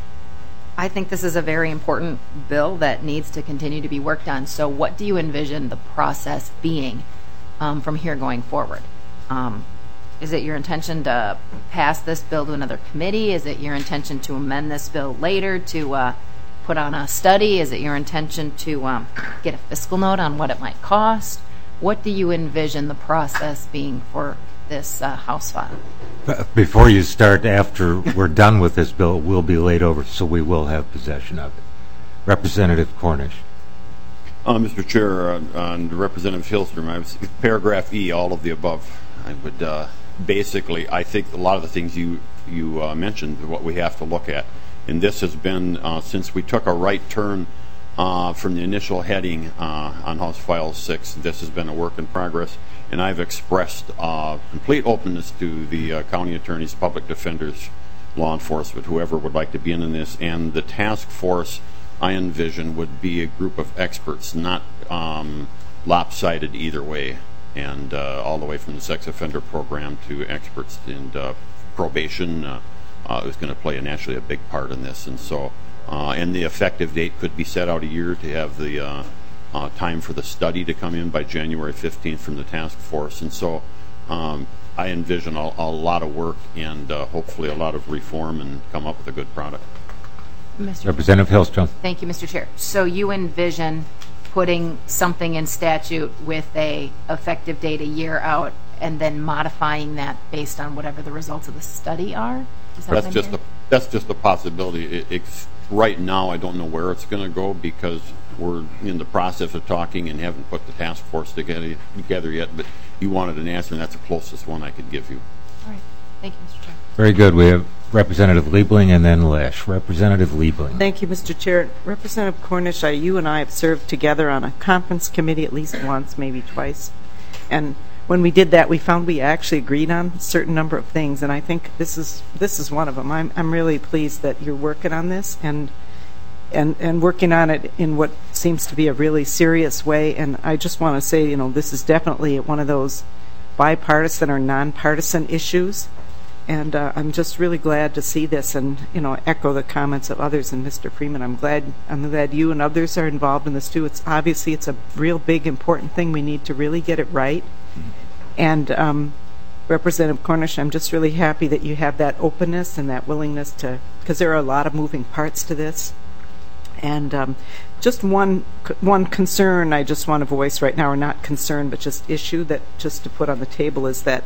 Speaker 12: I think this is a very important bill that needs to continue to be worked on. So what do you envision the process being um, from here going forward? Um, is it your intention to pass this bill to another committee? Is it your intention to amend this bill later to uh, put on a study? Is it your intention to um, get a fiscal note on what it might cost? What do you envision the process being for this uh, House file?
Speaker 2: Before you start, after we're done with this bill, it will be laid over, so we will have possession of it. Representative Cornish.
Speaker 8: Uh, Mister Chair, uh, on Representative Hillstrom, I was, paragraph E, all of the above. I would uh, basically, I think a lot of the things you you uh, mentioned are what we have to look at, and this has been uh, since we took a right turn uh, from the initial heading uh, on House File six. This has been a work in progress. And I've expressed uh, complete openness to the uh, county attorneys, public defenders, law enforcement, whoever would like to be in this. And the task force, I envision, would be a group of experts, not um, lopsided either way, and uh, all the way from the sex offender program to experts in uh, probation uh, uh, is going to play a, naturally a big part in this. And so, uh, and the effective date could be set out a year to have the uh, Uh, time for the study to come in by January fifteenth from the task force. And so um, I envision a, a lot of work and uh, hopefully a lot of reform and come up with a good product.
Speaker 12: Mister
Speaker 2: Representative Hillstrom.
Speaker 12: Thank you, Mister Chair. So you envision putting something in statute with a effective date a year out and then modifying that based on whatever the results of the study are? Is that
Speaker 8: that's just a, that's just a possibility. It, it's, right now, I don't know where it's going to go because we're in the process of talking and haven't put the task force together, together yet. But you wanted an answer, and that's the closest one I could give you.
Speaker 12: All right. Thank you, Mister Chair.
Speaker 2: Very good. We have Representative Liebling and then Lesh. Representative Liebling.
Speaker 13: Thank you, Mister Chair. Representative Cornish, I, you and I have served together on a conference committee at least once, maybe twice. And when we did that, we found we actually agreed on a certain number of things, and I think this is this is one of them. I'm I'm really pleased that you're working on this and and and working on it in what seems to be a really serious way. And I just want to say, you know, this is definitely one of those bipartisan or nonpartisan issues, and uh, I'm just really glad to see this and, you know, echo the comments of others. And Mister Freeman, I'm glad I'm glad you and others are involved in this too. It's obviously it's a real big important thing. We need to really get it right. And um, Representative Cornish, I'm just really happy that you have that openness and that willingness to, because there are a lot of moving parts to this. And um, just one one concern I just want to voice right now, or not concern, but just issue that just to put on the table is that,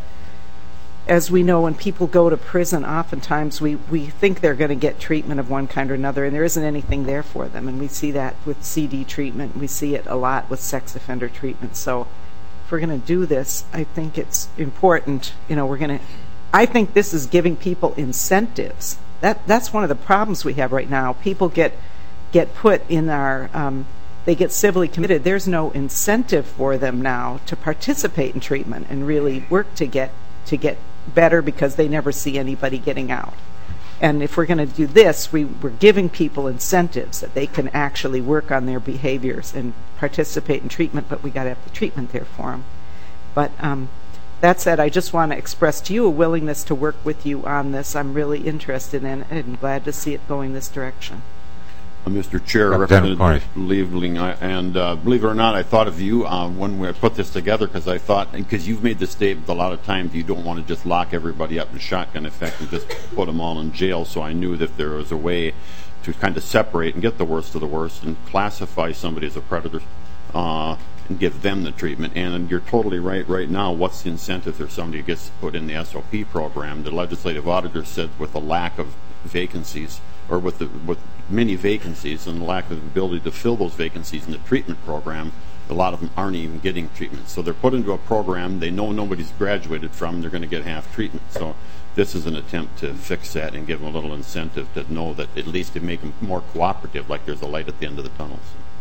Speaker 13: as we know, when people go to prison, oftentimes we, we think they're going to get treatment of one kind or another, and there isn't anything there for them. And we see that with C D treatment. We see it a lot with sex offender treatment. So if we're going to do this, I think it's important, you know, we're going to, I think this is giving people incentives. That That's one of the problems we have right now. People get get put in our, um, they get civilly committed. There's no incentive for them now to participate in treatment and really work to get to get better because they never see anybody getting out. And if we're going to do this, we, we're giving people incentives that they can actually work on their behaviors and participate in treatment, but we got to have the treatment there for them. But um, that said, I just want to express to you a willingness to work with you on this. I'm really interested in it and glad to see it going this direction.
Speaker 8: Uh, Mister Chair,
Speaker 2: Representative
Speaker 8: Representative Liebling, I, and uh, believe it or not, I thought of you uh, when we put this together because I thought, because you've made the statement a lot of times, you don't want to just lock everybody up in shotgun effect and just put them all in jail. So I knew that there was a way to kind of separate and get the worst of the worst and classify somebody as a predator uh, and give them the treatment. And you're totally right. Right now, what's the incentive if somebody gets put in the S O P program? The legislative auditor said with a lack of vacancies, or with the, with many vacancies and the lack of ability to fill those vacancies in the treatment program, a lot of them aren't even getting treatment. So they're put into a program they know nobody's graduated from, they're going to get half treatment. So this is an attempt to fix that and give them a little incentive to know that at least to make them more cooperative, like there's a light at the end of the tunnels.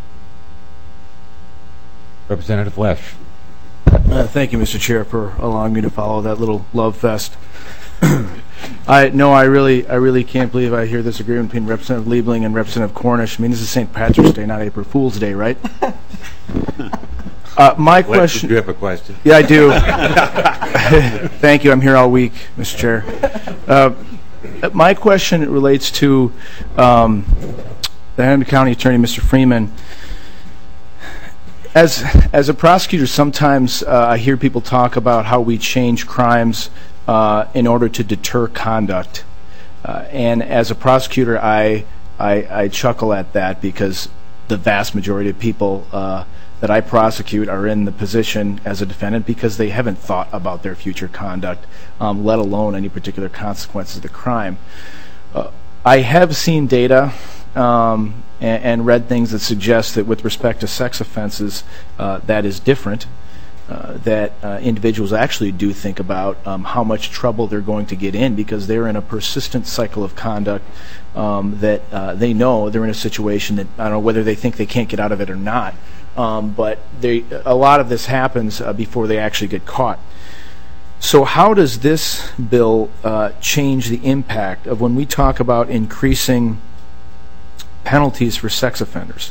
Speaker 2: Representative Lesh.
Speaker 14: Uh, thank you, Mister Chair, for allowing me to follow that little love fest. I no, I really, I really can't believe I hear this agreement between Representative Liebling and Representative Cornish. I mean, this is Saint Patrick's Day, not April Fool's Day, right? Uh, my
Speaker 2: Lesh,
Speaker 14: question.
Speaker 2: Do you have a question?
Speaker 14: Yeah, I do. Thank you. I'm here all week, Mister Chair. Uh, my question relates to um, the Hennepin County Attorney, Mister Freeman. As as a prosecutor, sometimes uh, I hear people talk about how we change crimes uh, in order to deter conduct, uh, and as a prosecutor, I, I I chuckle at that because the vast majority of people uh, that I prosecute are in the position as a defendant because they haven't thought about their future conduct, um, let alone any particular consequences of the crime. Uh, I have seen data. Um, and, and read things that suggest that with respect to sex offenses, uh, that is different, uh, that uh, individuals actually do think about um, how much trouble they're going to get in because they're in a persistent cycle of conduct um, that uh, they know they're in a situation that, I don't know whether they think they can't get out of it or not, um, but they, a lot of this happens uh, before they actually get caught. So how does this bill uh, change the impact of when we talk about increasing penalties for sex offenders?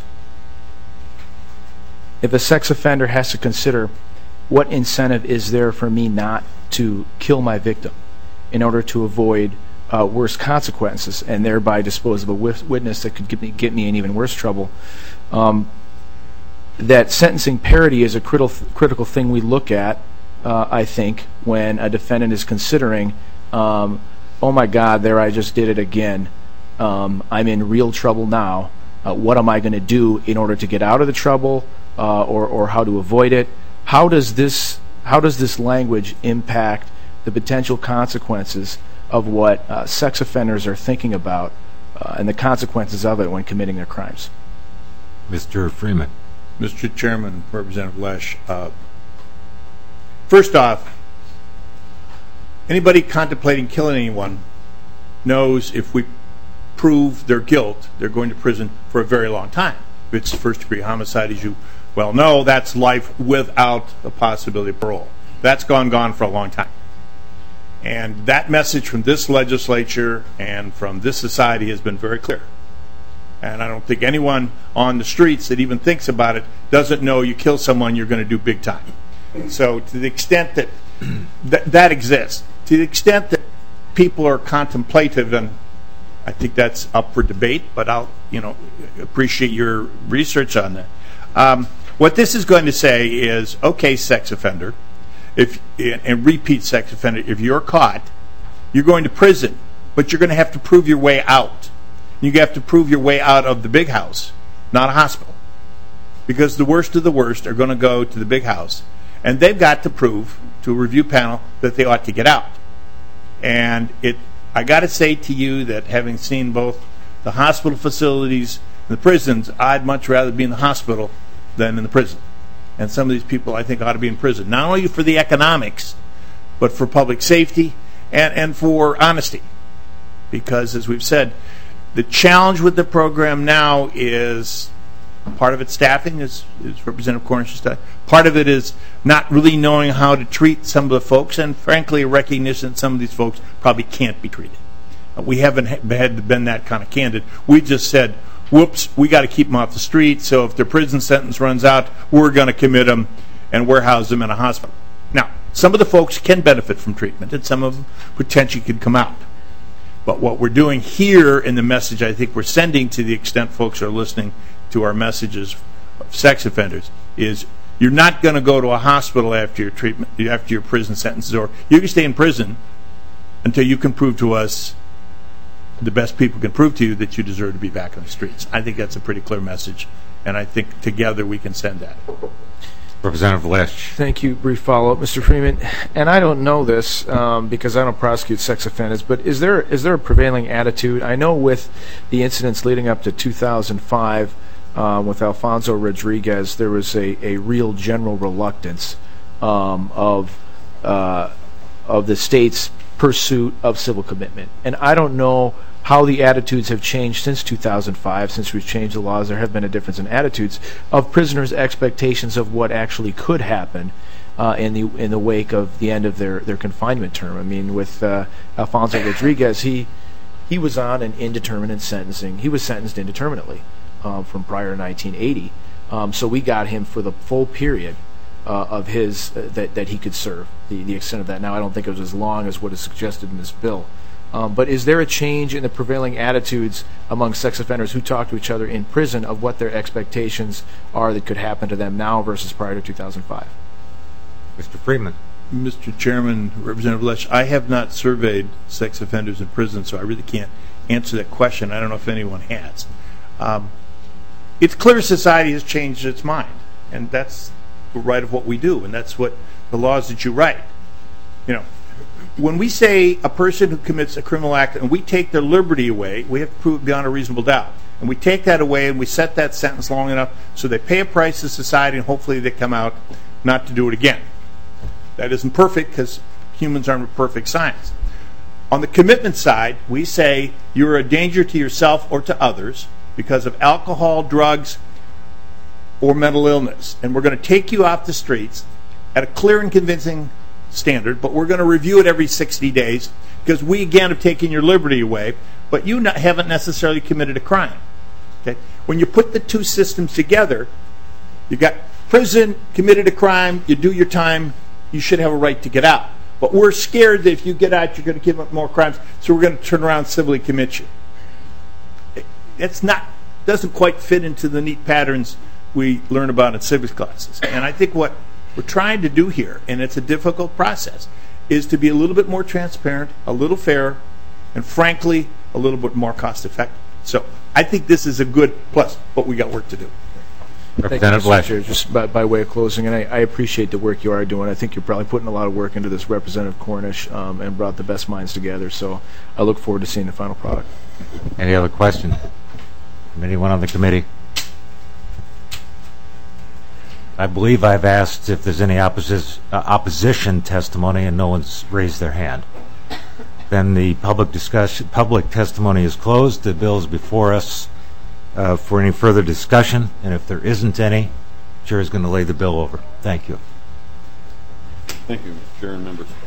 Speaker 14: If a sex offender has to consider what incentive is there for me not to kill my victim in order to avoid uh, worse consequences and thereby dispose of a witness that could get me, get me in even worse trouble, um, that sentencing parity is a critical critical thing we look at, uh, I think, when a defendant is considering, um, oh my God, there I just did it again. Um, I'm in real trouble now. Uh, what am I going to do in order to get out of the trouble, uh, or, or how to avoid it? How does this how does this language impact the potential consequences of what uh, sex offenders are thinking about uh, and the consequences of it when committing their crimes?
Speaker 2: Mister Freeman.
Speaker 10: Mister Chairman, Representative Lesh. Uh, first off, anybody contemplating killing anyone knows if we prove their guilt, they're going to prison for a very long time. If it's first-degree homicide, as you well know, that's life without the possibility of parole. That's gone gone for a long time. And that message from this legislature and from this society has been very clear. And I don't think anyone on the streets that even thinks about it doesn't know you kill someone, you're going to do big time. So to the extent that th- that exists, to the extent that people are contemplative, and I think that's up for debate, but I'll, you know, appreciate your research on that. Um, what this is going to say is, okay, sex offender, if and repeat sex offender, if you're caught, you're going to prison, but you're going to have to prove your way out. You have to prove your way out of the big house, not a hospital, because the worst of the worst are going to go to the big house, and they've got to prove to a review panel that they ought to get out. And it. I got to say to you that having seen both the hospital facilities and the prisons, I'd much rather be in the hospital than in the prison. And some of these people I think ought to be in prison, not only for the economics, but for public safety and, and for honesty. Because, as we've said, the challenge with the program now is part of its staffing, as, as Representative Cornish said. Part of it is not really knowing how to treat some of the folks, and frankly, a recognition that some of these folks probably can't be treated. We haven't had been that kind of candid. We just said, whoops, we got to keep them off the street, so if their prison sentence runs out, we're going to commit them and warehouse them in a hospital. Now, some of the folks can benefit from treatment, and some of them potentially could come out. But what we're doing here in the message I think we're sending, to the extent folks are listening to our messages of sex offenders, is you're not going to go to a hospital after your treatment, after your prison sentence, or you can stay in prison until you can prove to us, the best people can prove to you, that you deserve to be back on the streets. I think that's a pretty clear message, and I think together we can send that.
Speaker 2: Representative Lesh.
Speaker 14: Thank you. Brief follow-up, Mister Freeman. And I don't know this um, because I don't prosecute sex offenders, but is there is there a prevailing attitude? I know with the incidents leading up to two thousand five uh, with Alfonso Rodriguez, there was a, a real general reluctance um, of uh, of the state's pursuit of civil commitment. And I don't know how the attitudes have changed since two thousand five, since we've changed the laws. There have been a difference in attitudes of prisoners' expectations of what actually could happen uh, in the in the wake of the end of their, their confinement term. I mean, with uh, Alfonso Rodriguez, he he was on an indeterminate sentencing. He was sentenced indeterminately um, from prior to nineteen eighty. Um, so we got him for the full period uh, of his uh, that that he could serve. The the extent of that. Now, I don't think it was as long as what is suggested in this bill. Um, but is there a change in the prevailing attitudes among sex offenders who talk to each other in prison of what their expectations are that could happen to them now versus prior to two thousand five?
Speaker 2: Mister Freeman.
Speaker 10: Mister Chairman, Representative Lesh, I have not surveyed sex offenders in prison, so I really can't answer that question. I don't know if anyone has. Um, it's clear society has changed its mind, and that's the right of what we do, and that's what the laws that you write. You know, when we say a person who commits a criminal act and we take their liberty away, we have to prove it beyond a reasonable doubt. And we take that away and we set that sentence long enough so they pay a price to society and hopefully they come out not to do it again. That isn't perfect because humans aren't a perfect science. On the commitment side, we say you're a danger to yourself or to others because of alcohol, drugs, or mental illness. And we're going to take you off the streets at a clear and convincing standard, but we're going to review it every sixty days because we again have taken your liberty away, but you not, haven't necessarily committed a crime. Okay? When you put the two systems together, you got prison, committed a crime, you do your time, you should have a right to get out. But we're scared that if you get out, you're going to commit more crimes, so we're going to turn around and civilly commit you. It's not doesn't quite fit into the neat patterns we learn about in civics classes. And I think what we're trying to do here, and it's a difficult process, is to be a little bit more transparent, a little fairer, and frankly, a little bit more cost effective. So I think this is a good plus, but we got work to do.
Speaker 2: Representative Lesh.
Speaker 14: Just by, by way of closing, and I, I appreciate the work you are doing. I think you're probably putting a lot of work into this, Representative Cornish, um, and brought the best minds together. So I look forward to seeing the final product.
Speaker 2: Any other questions from anyone on the committee? I believe I've asked if there's any opposi uh, opposition testimony, and no one's raised their hand. Then the public discussion, public testimony is closed. The bill is before us uh, for any further discussion, and if there isn't any, the chair is going to lay the bill over. Thank you.
Speaker 8: Thank you, Mister Chair and members.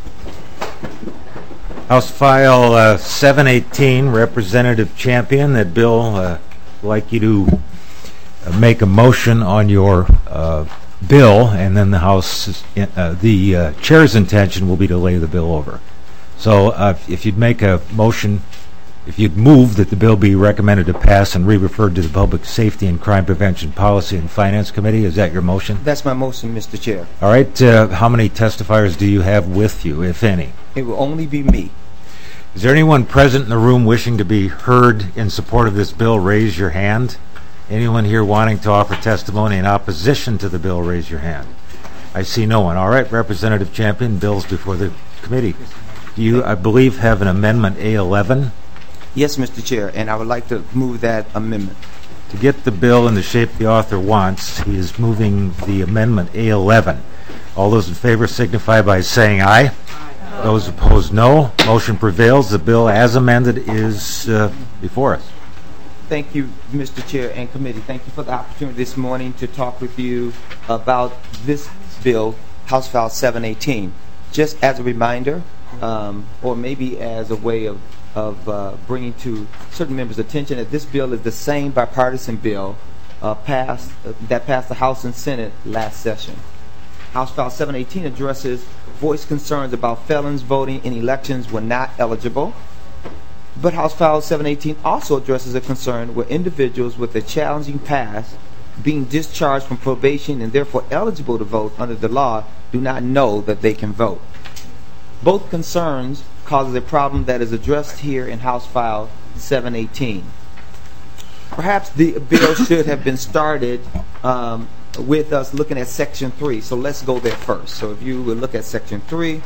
Speaker 2: House File uh, seven eighteen, Representative Champion. That bill, uh, I'd like you to uh, make a motion on your uh, bill, and then the House, uh, the uh, chair's intention will be to lay the bill over. So uh, if you'd make a motion, if you'd move that the bill be recommended to pass and re-referred to the Public Safety and Crime Prevention Policy and Finance Committee, is that your motion?
Speaker 15: That's my motion, Mister Chair.
Speaker 2: All right. Uh, how many testifiers do you have with you, if any?
Speaker 15: It will only be me.
Speaker 2: Is there anyone present in the room wishing to be heard in support of this bill? Raise your hand. Anyone here wanting to offer testimony in opposition to the bill, raise your hand. I see no one. All right, Representative Champion, bills before the committee. Do you, I believe, have an amendment A eleven?
Speaker 15: Yes, Mister Chair, and I would like to move that amendment.
Speaker 2: To get the bill in the shape the author wants, he is moving the amendment A eleven. All those in favor signify by saying aye. Aye. Those opposed, no. Motion prevails. The bill as amended is uh, before us.
Speaker 15: Thank you, Mister Chair and committee. Thank you for the opportunity this morning to talk with you about this bill, House File seven eighteen. Just as a reminder, um, or maybe as a way of, of uh, bringing to certain members' attention, that this bill is the same bipartisan bill uh, passed uh, that passed the House and Senate last session. House File seven eighteen addresses voiced concerns about felons voting in elections when not eligible. But House File seven eighteen also addresses a concern where individuals with a challenging past being discharged from probation and therefore eligible to vote under the law do not know that they can vote. Both concerns causes a problem that is addressed here in House File seven eighteen. Perhaps the bill should have been started um, with us looking at Section three. So let's go there first. So if you would look at Section three.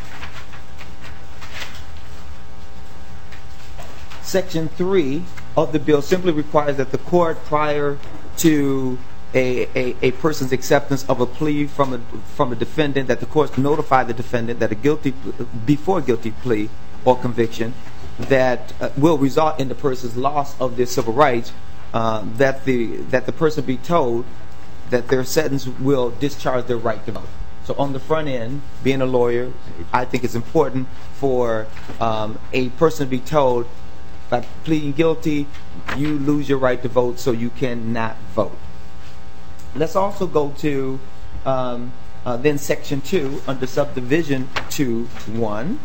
Speaker 15: Section three of the bill simply requires that the court, prior to a, a, a person's acceptance of a plea from a, from a defendant, that the court notify the defendant that a guilty, before a guilty plea or conviction, that uh, will result in the person's loss of their civil rights, uh, that the that the person be told that their sentence will discharge their right to vote. So on the front end, being a lawyer, I think it's important for um, a person to be told, by pleading guilty, you lose your right to vote, so you cannot vote. Let's also go to um, uh, then Section two under Subdivision two one.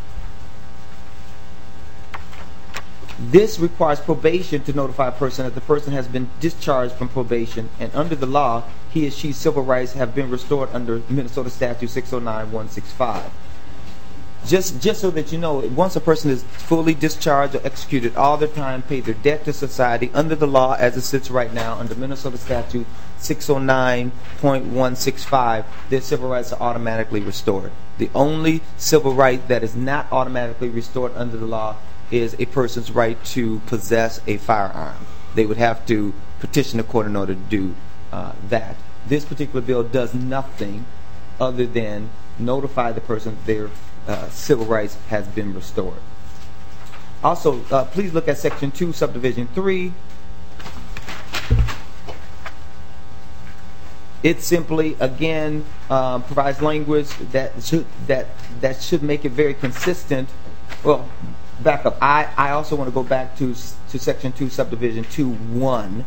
Speaker 15: This requires probation to notify a person that the person has been discharged from probation, and under the law, he or she's civil rights have been restored under Minnesota Statute six oh nine one sixty-five. Just, just so that you know, once a person is fully discharged or executed, all their time, paid their debt to society, under the law as it sits right now, under Minnesota Statute six oh nine point one six five, their civil rights are automatically restored. The only civil right that is not automatically restored under the law is a person's right to possess a firearm. They would have to petition the court in order to do uh, that. This particular bill does nothing other than notify the person their uh, civil rights has been restored. Also, uh, please look at Section two, Subdivision three. It simply, again, um, provides language that should that that should make it very consistent. Well, back up. I, I also want to go back to to Section two, Subdivision two one,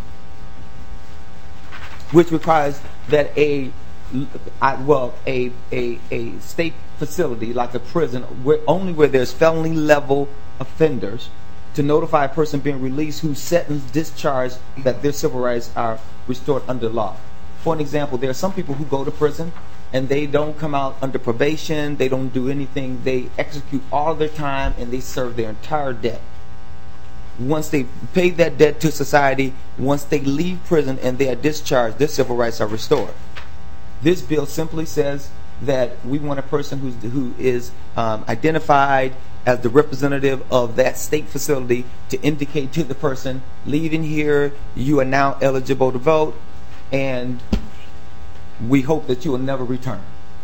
Speaker 15: which requires that a I, well a, a a state facility like a prison, where only where there's felony level offenders, to notify a person being released whose sentence discharged that their civil rights are restored under law. For an example, there are some people who go to prison and they don't come out under probation, they don't do anything, they execute all of their time and they serve their entire debt. Once they pay that debt to society, once they leave prison and they are discharged, their civil rights are restored. This bill simply says that we want a person who's, who is um, identified as the representative of that state facility to indicate to the person leaving here, you are now eligible to vote, and we hope that you will never return.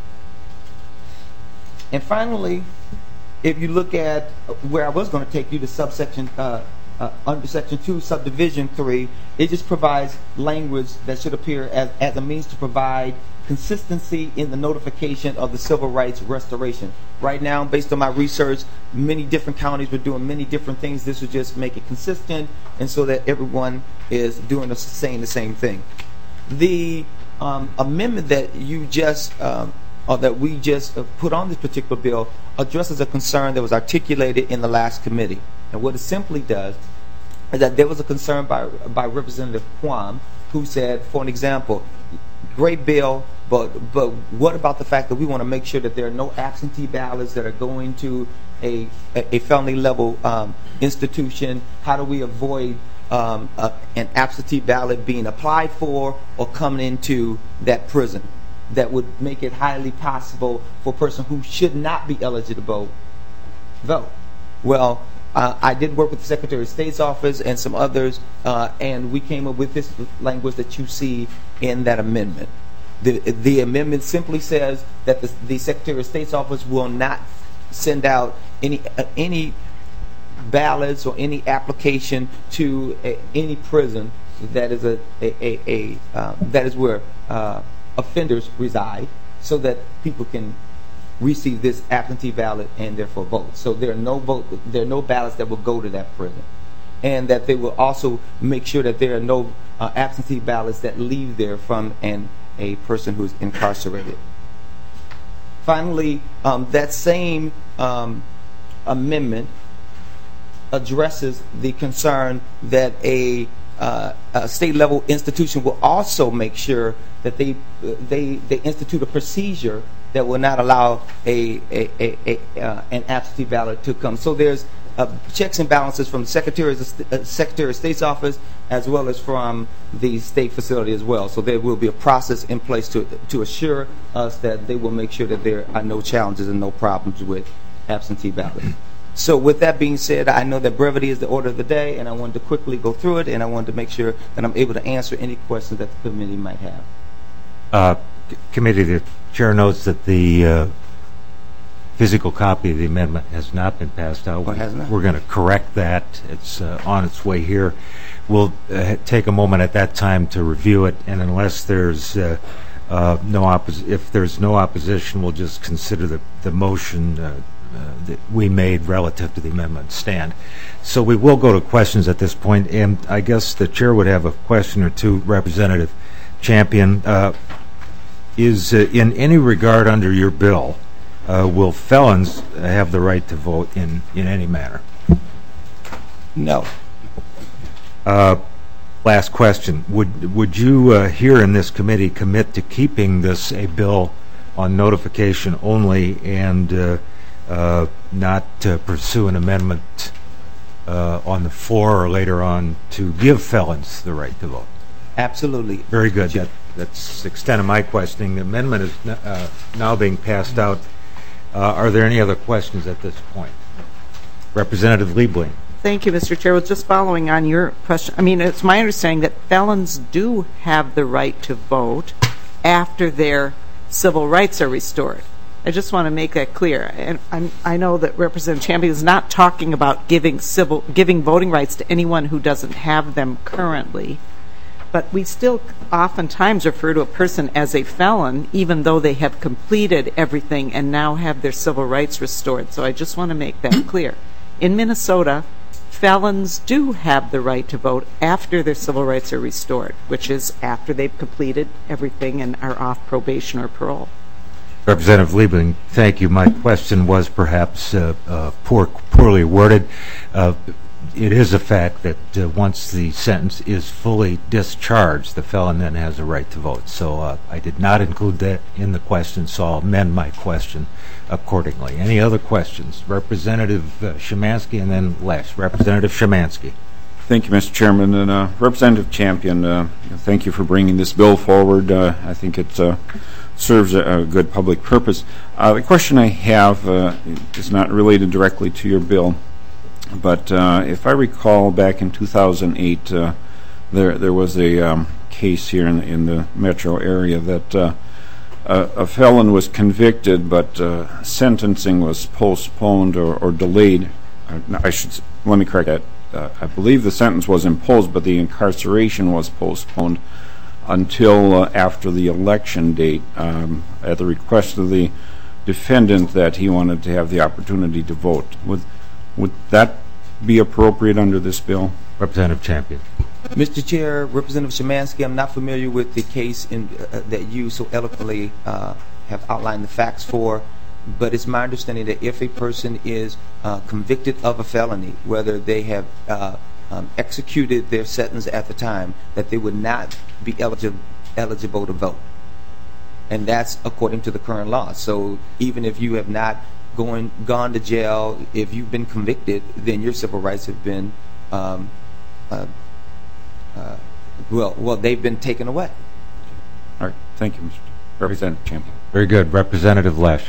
Speaker 15: And finally, if you look at where I was going to take you to subsection uh, uh, under Section two, Subdivision three, it just provides language that should appear as, as a means to provide consistency in the notification of the civil rights restoration. Right now, based on my research, many different counties were doing many different things. This would just make it consistent, and so that everyone is doing the saying the same thing. The um, amendment that you just um, or that we just uh, put on this particular bill addresses a concern that was articulated in the last committee. And what it simply does is that there was a concern by by Representative Quam, who said, for an example, great bill, but but what about the fact that we want to make sure that there are no absentee ballots that are going to a a felony level um, institution? How do we avoid um, uh, an absentee ballot being applied for or coming into that prison? That would make it highly possible for a person who should not be eligible to vote. Well, uh, I did work with the Secretary of State's office and some others, uh, and we came up with this language that you see in that amendment. The, the amendment simply says that the, the Secretary of State's office will not send out any uh, any ballots or any application to a, any prison that is a, a, a, a uh, that is where uh, offenders reside, so that people can receive this absentee ballot and therefore vote. So there are no vote, there are no ballots that will go to that prison, and that they will also make sure that there are no uh, absentee ballots that leave there from an a person who is incarcerated. Finally, um, that same um, amendment addresses the concern that a, uh, a state level institution will also make sure that they they they institute a procedure that will not allow a, a, a, a uh, an absentee ballot to come. So there's uh, checks and balances from the Secretary of, uh, Secretary of State's office as well as from the state facility as well. So there will be a process in place to to assure us that they will make sure that there are no challenges and no problems with absentee ballots. So with that being said, I know that brevity is the order of the day, and I wanted to quickly go through it, and I wanted to make sure that I'm able to answer any questions that the committee might have.
Speaker 2: Uh, committee, the chair notes that the uh, physical copy of the amendment has not been passed out.
Speaker 15: Oh, it has not?
Speaker 2: We're going to correct that. It's uh, on its way here. We'll uh, take a moment at that time to review it, and unless there's uh, uh, no oppos- if there's no opposition, we'll just consider the the motion uh, uh, that we made relative to the amendment stand. So we will go to questions at this point, and I guess the chair would have a question or two. Representative Champion, uh, is uh, in any regard under your bill, uh, will felons have the right to vote in, in any manner?
Speaker 15: No.
Speaker 2: Uh, last question. Would, would you uh, here in this committee commit to keeping this a bill on notification only and uh, uh, not uh, pursue an amendment uh, on the floor or later on to give felons the right to vote?
Speaker 15: Absolutely.
Speaker 2: Very good. That, that's the extent of my questioning. The amendment is uh, now being passed out. Uh, are there any other questions at this point? Representative Liebling.
Speaker 13: Thank you, Mister Chair. Well, just following on your question, I mean, it's my understanding that felons do have the right to vote after their civil rights are restored. I just want to make that clear. And I'm, I know that Representative Champion is not talking about giving civil, giving voting rights to anyone who doesn't have them currently. But we still oftentimes refer to a person as a felon, even though they have completed everything and now have their civil rights restored. So I just want to make that clear. In Minnesota, felons do have the right to vote after their civil rights are restored, which is after they've completed everything and are off probation or parole.
Speaker 2: Representative Liebling, thank you. My question was perhaps uh, uh, poor, poorly worded. Uh, it is a fact that uh, once the sentence is fully discharged, the felon then has a right to vote. So uh, I did not include that in the question, so I'll amend my question accordingly. Any other questions? Representative uh, Szymanski and then Les. Representative Szymanski.
Speaker 16: Thank you, Mister Chairman. And uh, Representative Champion, uh, thank you for bringing this bill forward. Uh, I think it uh, serves a, a good public purpose. Uh, the question I have uh, is not related directly to your bill, but uh, if I recall back in two thousand eight, uh, there there was a um, case here in, in the metro area that uh, a, a felon was convicted, but uh, sentencing was postponed or, or delayed. Uh, I should let me correct that. Uh, I believe the sentence was imposed, but the incarceration was postponed until uh, after the election date, um, at the request of the defendant that he wanted to have the opportunity to vote. Would would that be appropriate under this bill?
Speaker 2: Representative Champion.
Speaker 15: Mister Chair, Representative Szymanski, I'm not familiar with the case in, uh, that you so eloquently uh, have outlined the facts for, but it's my understanding that if a person is uh, convicted of a felony, whether they have uh, um, executed their sentence at the time, that they would not be eligible eligible to vote. And that's according to the current law. So even if you have not going, gone to jail, if you've been convicted, then your civil rights have been, um, uh, uh, well, well, they've been taken away.
Speaker 16: All right. Thank you, Mister Representative Champion.
Speaker 2: Very good. Representative Lesh.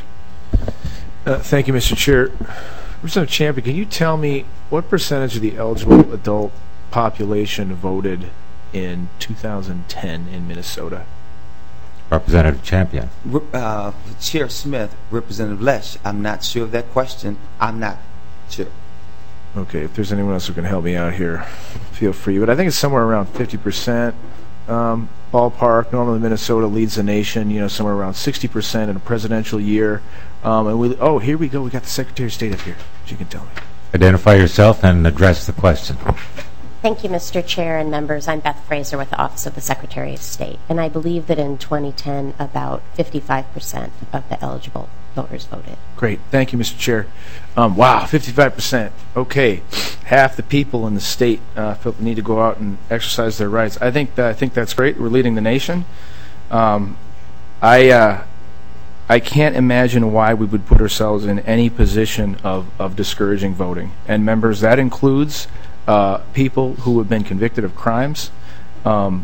Speaker 14: Uh, thank you, Mister Chair. Representative Champion, can you tell me what percentage of the eligible adult population voted in two thousand ten in Minnesota?
Speaker 2: Representative Champion.
Speaker 15: Uh, Chair Smith, Representative Lesh, I'm not sure of that question. I'm not sure.
Speaker 14: Okay, if there's anyone else who can help me out here, feel free. But I think it's somewhere around fifty percent um, ballpark. Normally Minnesota leads the nation, you know, somewhere around sixty percent in a presidential year. Um, and we, oh, here we go. We got the Secretary of State up here. She can tell me.
Speaker 2: Identify yourself and address the question.
Speaker 17: Thank you, Mister Chair and members. I'm Beth Fraser with the Office of the Secretary of State, and I believe that in twenty ten, about fifty-five percent of the eligible voters voted.
Speaker 14: Great. Thank you, Mister Chair. Um, wow, fifty-five percent. Okay. Half the people in the state uh, feel the need to go out and exercise their rights. I think that, I think that's great. We're leading the nation. Um, I, uh, I can't imagine why we would put ourselves in any position of, of discouraging voting. And members, that includes uh, people who have been convicted of crimes. Um,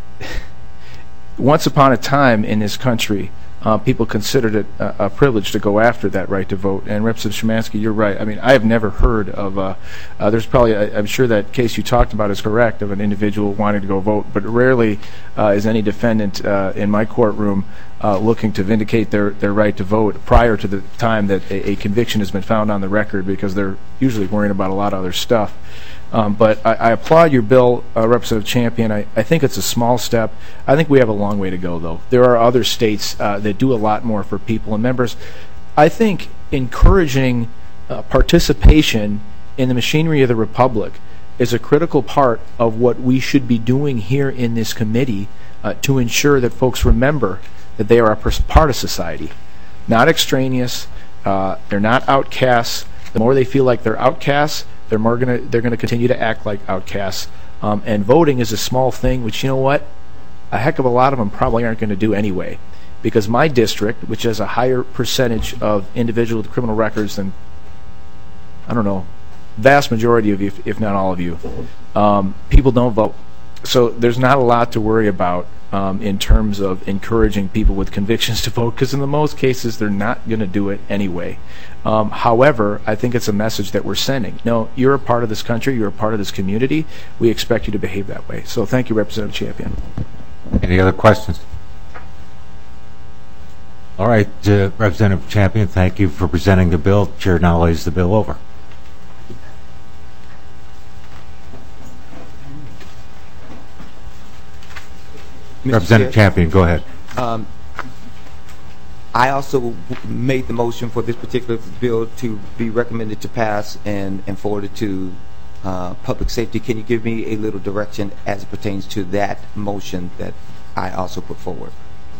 Speaker 14: once upon a time in this country, uh, people considered it a, a privilege to go after that right to vote. And Representative Szymanski, you're right. I mean, I have never heard of, uh, uh, there's probably, I, I'm sure that case you talked about is correct, of an individual wanting to go vote, but rarely uh, is any defendant uh, in my courtroom uh, looking to vindicate their, their right to vote prior to the time that a, a conviction has been found on the record, because they're usually worrying about a lot of other stuff. Um, but I, I applaud your bill, uh, Representative Champion. I, I think it's a small step. I think we have a long way to go, though. There are other states uh, that do a lot more for people and members. I think encouraging uh, participation in the machinery of the Republic is a critical part of what we should be doing here in this committee uh, to ensure that folks remember that they are a part of society, not extraneous. Uh, they're not outcasts. The more they feel like they're outcasts, they're more gonna they're gonna continue to act like outcasts. Um, and voting is a small thing, which, you know what, a heck of a lot of them probably aren't going to do anyway, because my district, which has a higher percentage of individuals with criminal records than, I don't know, vast majority of you, if not all of you, um, people don't vote. So there's not a lot to worry about um, in terms of encouraging people with convictions to vote, because in the most cases they're not going to do it anyway. Um, however, I think it's a message that we're sending. No, you're a part of this country, you're a part of this community, we expect you to behave that way. So thank you, Representative Champion.
Speaker 2: Any other questions? All right, uh, Representative Champion, thank you for presenting the bill. Chair now lays the bill over.
Speaker 15: Mister
Speaker 2: Representative
Speaker 15: Chair,
Speaker 2: Champion, go ahead.
Speaker 15: Um, I also made the motion for this particular bill to be recommended to pass and, and forwarded to uh, public safety. Can you give me a little direction as it pertains to that motion that I also put forward?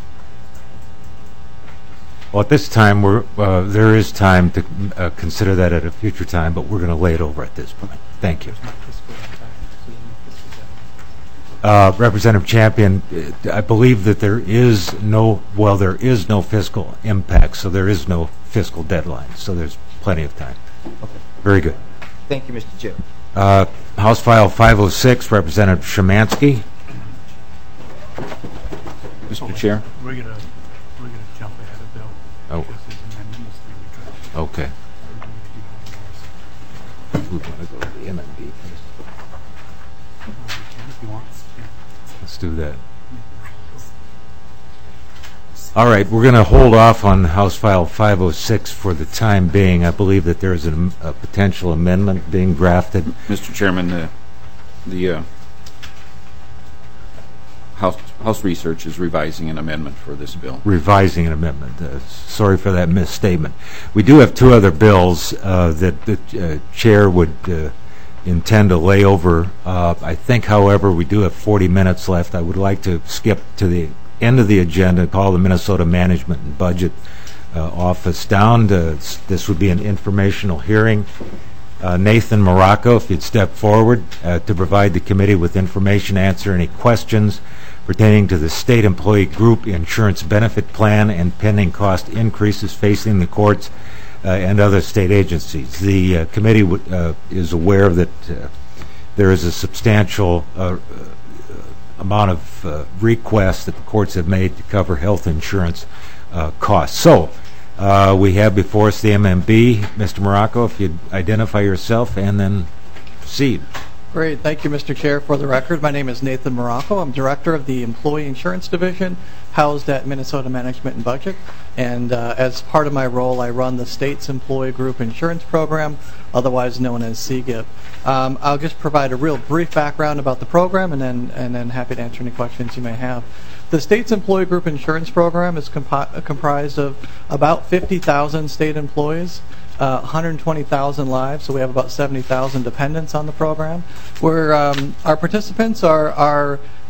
Speaker 2: Well, at this time, we're, uh, there is time to uh, consider that at a future time, but we're going to lay it over at this point. Thank you. Uh, Representative Champion, I believe that there is no, well, there is no fiscal impact, so there is no fiscal deadline, so there's plenty of time.
Speaker 15: Okay.
Speaker 2: Very good.
Speaker 15: Thank you, Mister Chair.
Speaker 2: Uh, House File five oh six, Representative Szymanski.
Speaker 16: Mister Chair.
Speaker 18: We're going to we're going to jump ahead of Bill.
Speaker 2: Oh.
Speaker 18: Because his amendment is to be addressed.
Speaker 2: Okay. We want to go to the M M B first.
Speaker 18: If you want.
Speaker 2: Let's do that. All right, we're going to hold off on House File five oh six for the time being. I believe that there is an, a potential amendment being drafted.
Speaker 16: Mister Chairman, uh, the uh, House, House Research is revising an amendment for this bill.
Speaker 2: Revising an amendment. Uh, sorry for that misstatement. We do have two other bills uh, that the uh, Chair would uh, intend to lay over. Uh, I think, however, we do have forty minutes left. I would like to skip to the end of the agenda, call the Minnesota Management and Budget uh, Office down. To, this would be an informational hearing. Uh, Nathan Morocco, if you'd step forward uh, to provide the committee with information, answer any questions pertaining to the State Employee Group Insurance Benefit Plan and pending cost increases facing the courts uh, and other state agencies. The uh, committee w uh, is aware that uh, there is a substantial uh, amount of uh, requests that the courts have made to cover health insurance uh, costs. So uh, we have before us the M M B. Mister Morocco, if you'd identify yourself and then proceed.
Speaker 19: Great. Thank you, Mister Chair. For the record, my name is Nathan Morocco. I'm Director of the Employee Insurance Division, housed at Minnesota Management and Budget. And uh, as part of my role, I run the state's Employee Group Insurance Program, otherwise known as C G I P. Um, I'll just provide a real brief background about the program, and then, and then happy to answer any questions you may have. The state's Employee Group Insurance Program is comp comprised of about fifty thousand state employees, Uh, one hundred twenty thousand lives, so we have about seventy thousand dependents on the program. Where um, our participants are, are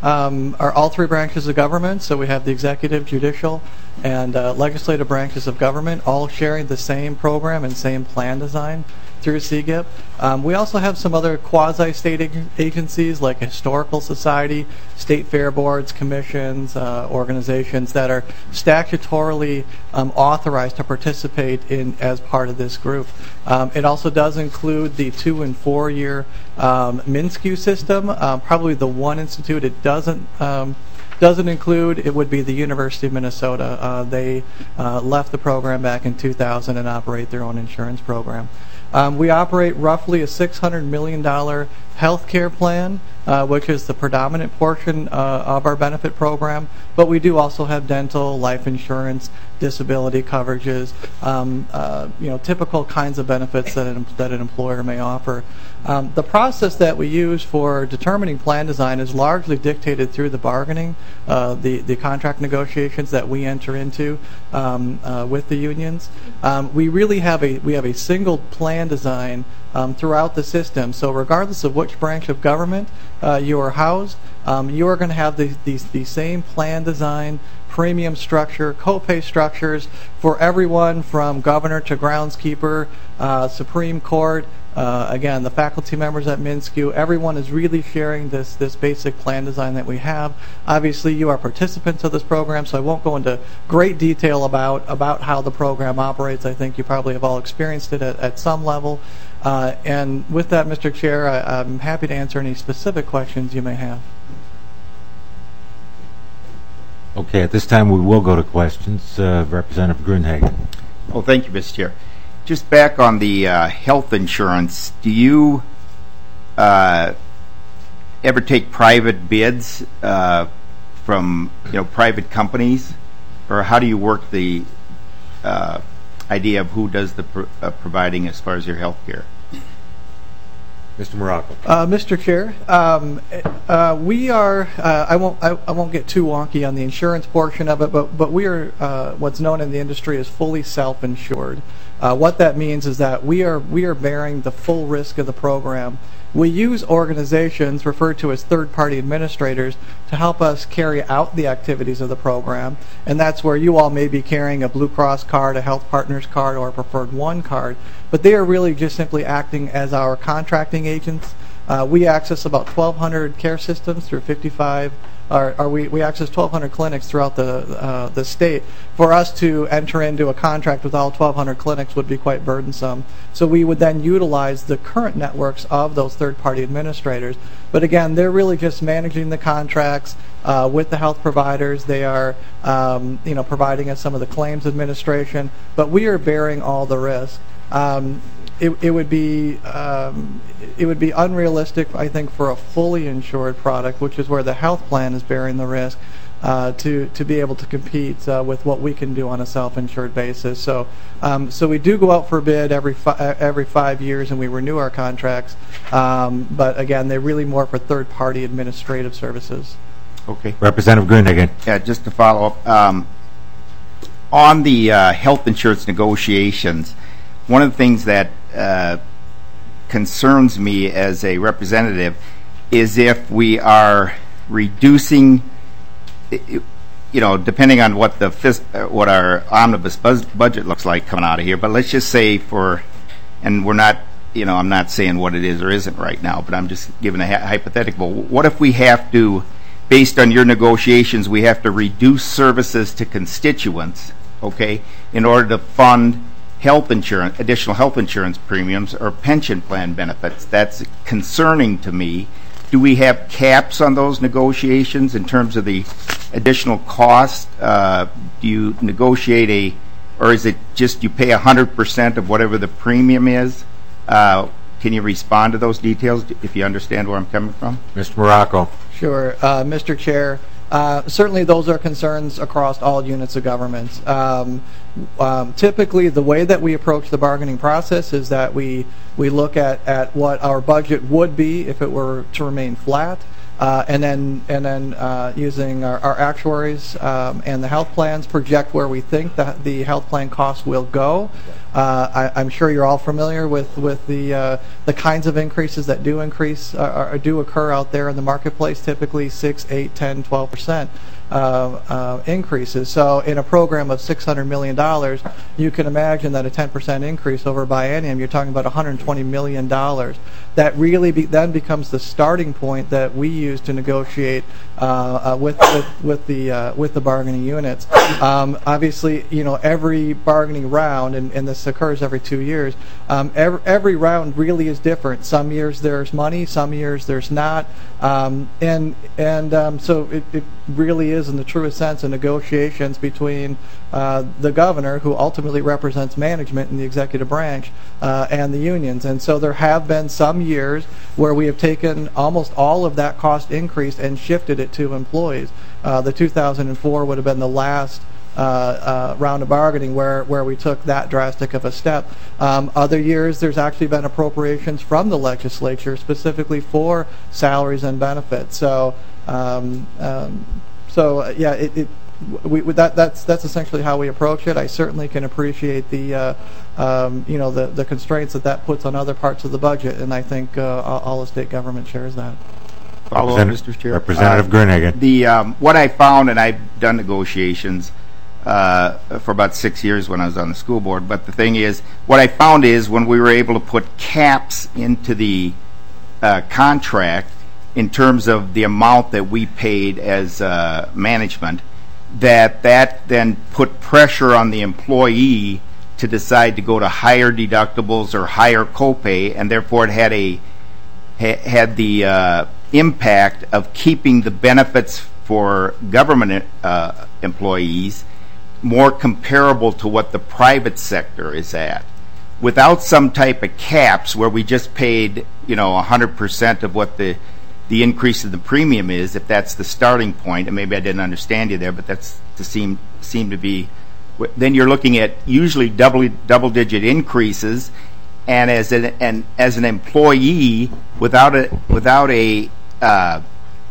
Speaker 19: um, are all three branches of government. So we have the executive, judicial, and uh, legislative branches of government all sharing the same program and same plan design through C G I P. Um, we also have some other quasi-state ag agencies like Historical Society, state fair boards, commissions, uh, organizations that are statutorily um, authorized to participate in as part of this group. Um, it also does include the two and four year um, MnSCU system. Uh, probably the one institute it doesn't um, doesn't include, it would be the University of Minnesota. Uh, they uh, left the program back in two thousand and operate their own insurance program. Um, we operate roughly a six hundred million dollar health care plan, uh, which is the predominant portion uh, of our benefit program, but we do also have dental, life insurance, disability coverages, um, uh, you know, typical kinds of benefits that an, that an employer may offer. Um, the process that we use for determining plan design is largely dictated through the bargaining, uh, the, the contract negotiations that we enter into um, uh, with the unions. Um, we really have a, we have a single plan design um, throughout the system, so regardless of which branch of government uh, you are housed, um, you are going to have the, the, the same plan design, premium structure, copay structures for everyone from governor to groundskeeper, uh, Supreme Court, uh, again, the faculty members at MnSCU. Everyone is really sharing this, this basic plan design that we have. Obviously, you are participants of this program, so I won't go into great detail about, about how the program operates. I think you probably have all experienced it at, at some level. Uh, and with that, Mister Chair, I, I'm happy to answer any specific questions you may have.
Speaker 2: Okay, at this time we will go to questions. Uh, Representative Grunhagen.
Speaker 20: Oh, thank you, Mister Chair. Just back on the uh, health insurance, do you uh, ever take private bids uh, from you know private companies, or how do you work the uh, idea of who does the pr uh, providing as far as your health care?
Speaker 2: Mister Morocco.
Speaker 19: Uh, Mister Chair, um, uh, we are. Uh, I won't. I, I won't get too wonky on the insurance portion of it, but but we are uh, what's known in the industry as fully self-insured. Uh, what that means is that we are we are bearing the full risk of the program. We use organizations referred to as third-party administrators to help us carry out the activities of the program, and that's where you all may be carrying a Blue Cross card, a Health Partners card, or a Preferred One card, but they are really just simply acting as our contracting agents. Uh, we access about twelve hundred care systems through fifty-five, or, or we, we access twelve hundred clinics throughout the, uh, the state. For us to enter into a contract with all twelve hundred clinics would be quite burdensome. So we would then utilize the current networks of those third-party administrators. But again, they're really just managing the contracts uh, with the health providers. They are um, you know, providing us some of the claims administration, but we are bearing all the risk. Um, It, it would be um, it would be unrealistic, I think, for a fully insured product, which is where the health plan is bearing the risk, uh, to to be able to compete uh, with what we can do on a self-insured basis. So um, so we do go out for bid every fi every five years, and we renew our contracts. Um, but again, they're really more for third-party administrative services.
Speaker 20: Okay.
Speaker 2: Representative Grunhagen.
Speaker 20: Yeah, just to follow up um, on the uh, health insurance negotiations. One of the things that uh, concerns me as a representative is if we are reducing, you know, depending on what the what our omnibus budget looks like coming out of here. But let's just say for, and we're not, you know, I'm not saying what it is or isn't right now, but I'm just giving a hypothetical. What if we have to, based on your negotiations, we have to reduce services to constituents, okay, in order to fund health insurance, additional health insurance premiums or pension plan benefits? That's concerning to me. Do we have caps on those negotiations in terms of the additional cost? Uh, do you negotiate a, or is it just you pay one hundred percent of whatever the premium is? Uh, can you respond to those details if you understand where I'm coming from?
Speaker 2: Mister Morocco.
Speaker 19: Sure. Uh, Mister Chair, Uh, certainly those are concerns across all units of government. Um, um, typically the way that we approach the bargaining process is that we, we look at, at what our budget would be if it were to remain flat. uh, and then and then uh, using our, our actuaries um, and the health plans project where we think that the health plan costs will go. Uh, I, I'm sure you're all familiar with with the uh, the kinds of increases that do increase uh, or do occur out there in the marketplace. Typically, six, eight, ten, twelve percent. Uh, uh, increases. So in a program of six hundred million dollars, you can imagine that a ten percent increase over a biennium, you're talking about one hundred twenty million dollars. That really be, then becomes the starting point that we use to negotiate uh, uh, with, with, with, the, uh, with the bargaining units. Um, obviously, you know, every bargaining round, and, and this occurs every two years, um, every, every round really is different. Some years there's money, some years there's not. Um, and and um, so it, it really is, in the truest sense, of negotiations between uh, the governor, who ultimately represents management in the executive branch, uh, and the unions. And so there have been some years where we have taken almost all of that cost increase and shifted it to employees. Uh, the two thousand four would have been the last Uh, uh, round of bargaining where, where we took that drastic of a step. Um, other years, there's actually been appropriations from the legislature specifically for salaries and benefits. So, um, um, so uh, yeah, it, it we, we, that that's that's essentially how we approach it. I certainly can appreciate the uh, um, you know the the constraints that that puts on other parts of the budget, and I think uh, all, all the state government shares that.
Speaker 20: Follow up, Mister Chair.
Speaker 2: Representative uh, Gruenhagen.
Speaker 20: The um, what I found, and I've done negotiations Uh, for about six years when I was on the school board. But the thing is, what I found is when we were able to put caps into the uh, contract in terms of the amount that we paid as uh, management, that that then put pressure on the employee to decide to go to higher deductibles or higher copay, and therefore it had a ha, had the uh, impact of keeping the benefits for government uh, employees more comparable to what the private sector is at. Without some type of caps where we just paid, you know, one hundred percent of what the the increase in the premium is, if that's the starting point, and maybe I didn't understand you there, but that's to seem seem to be, then you're looking at usually double double digit increases, and as an and as an employee without a without a uh,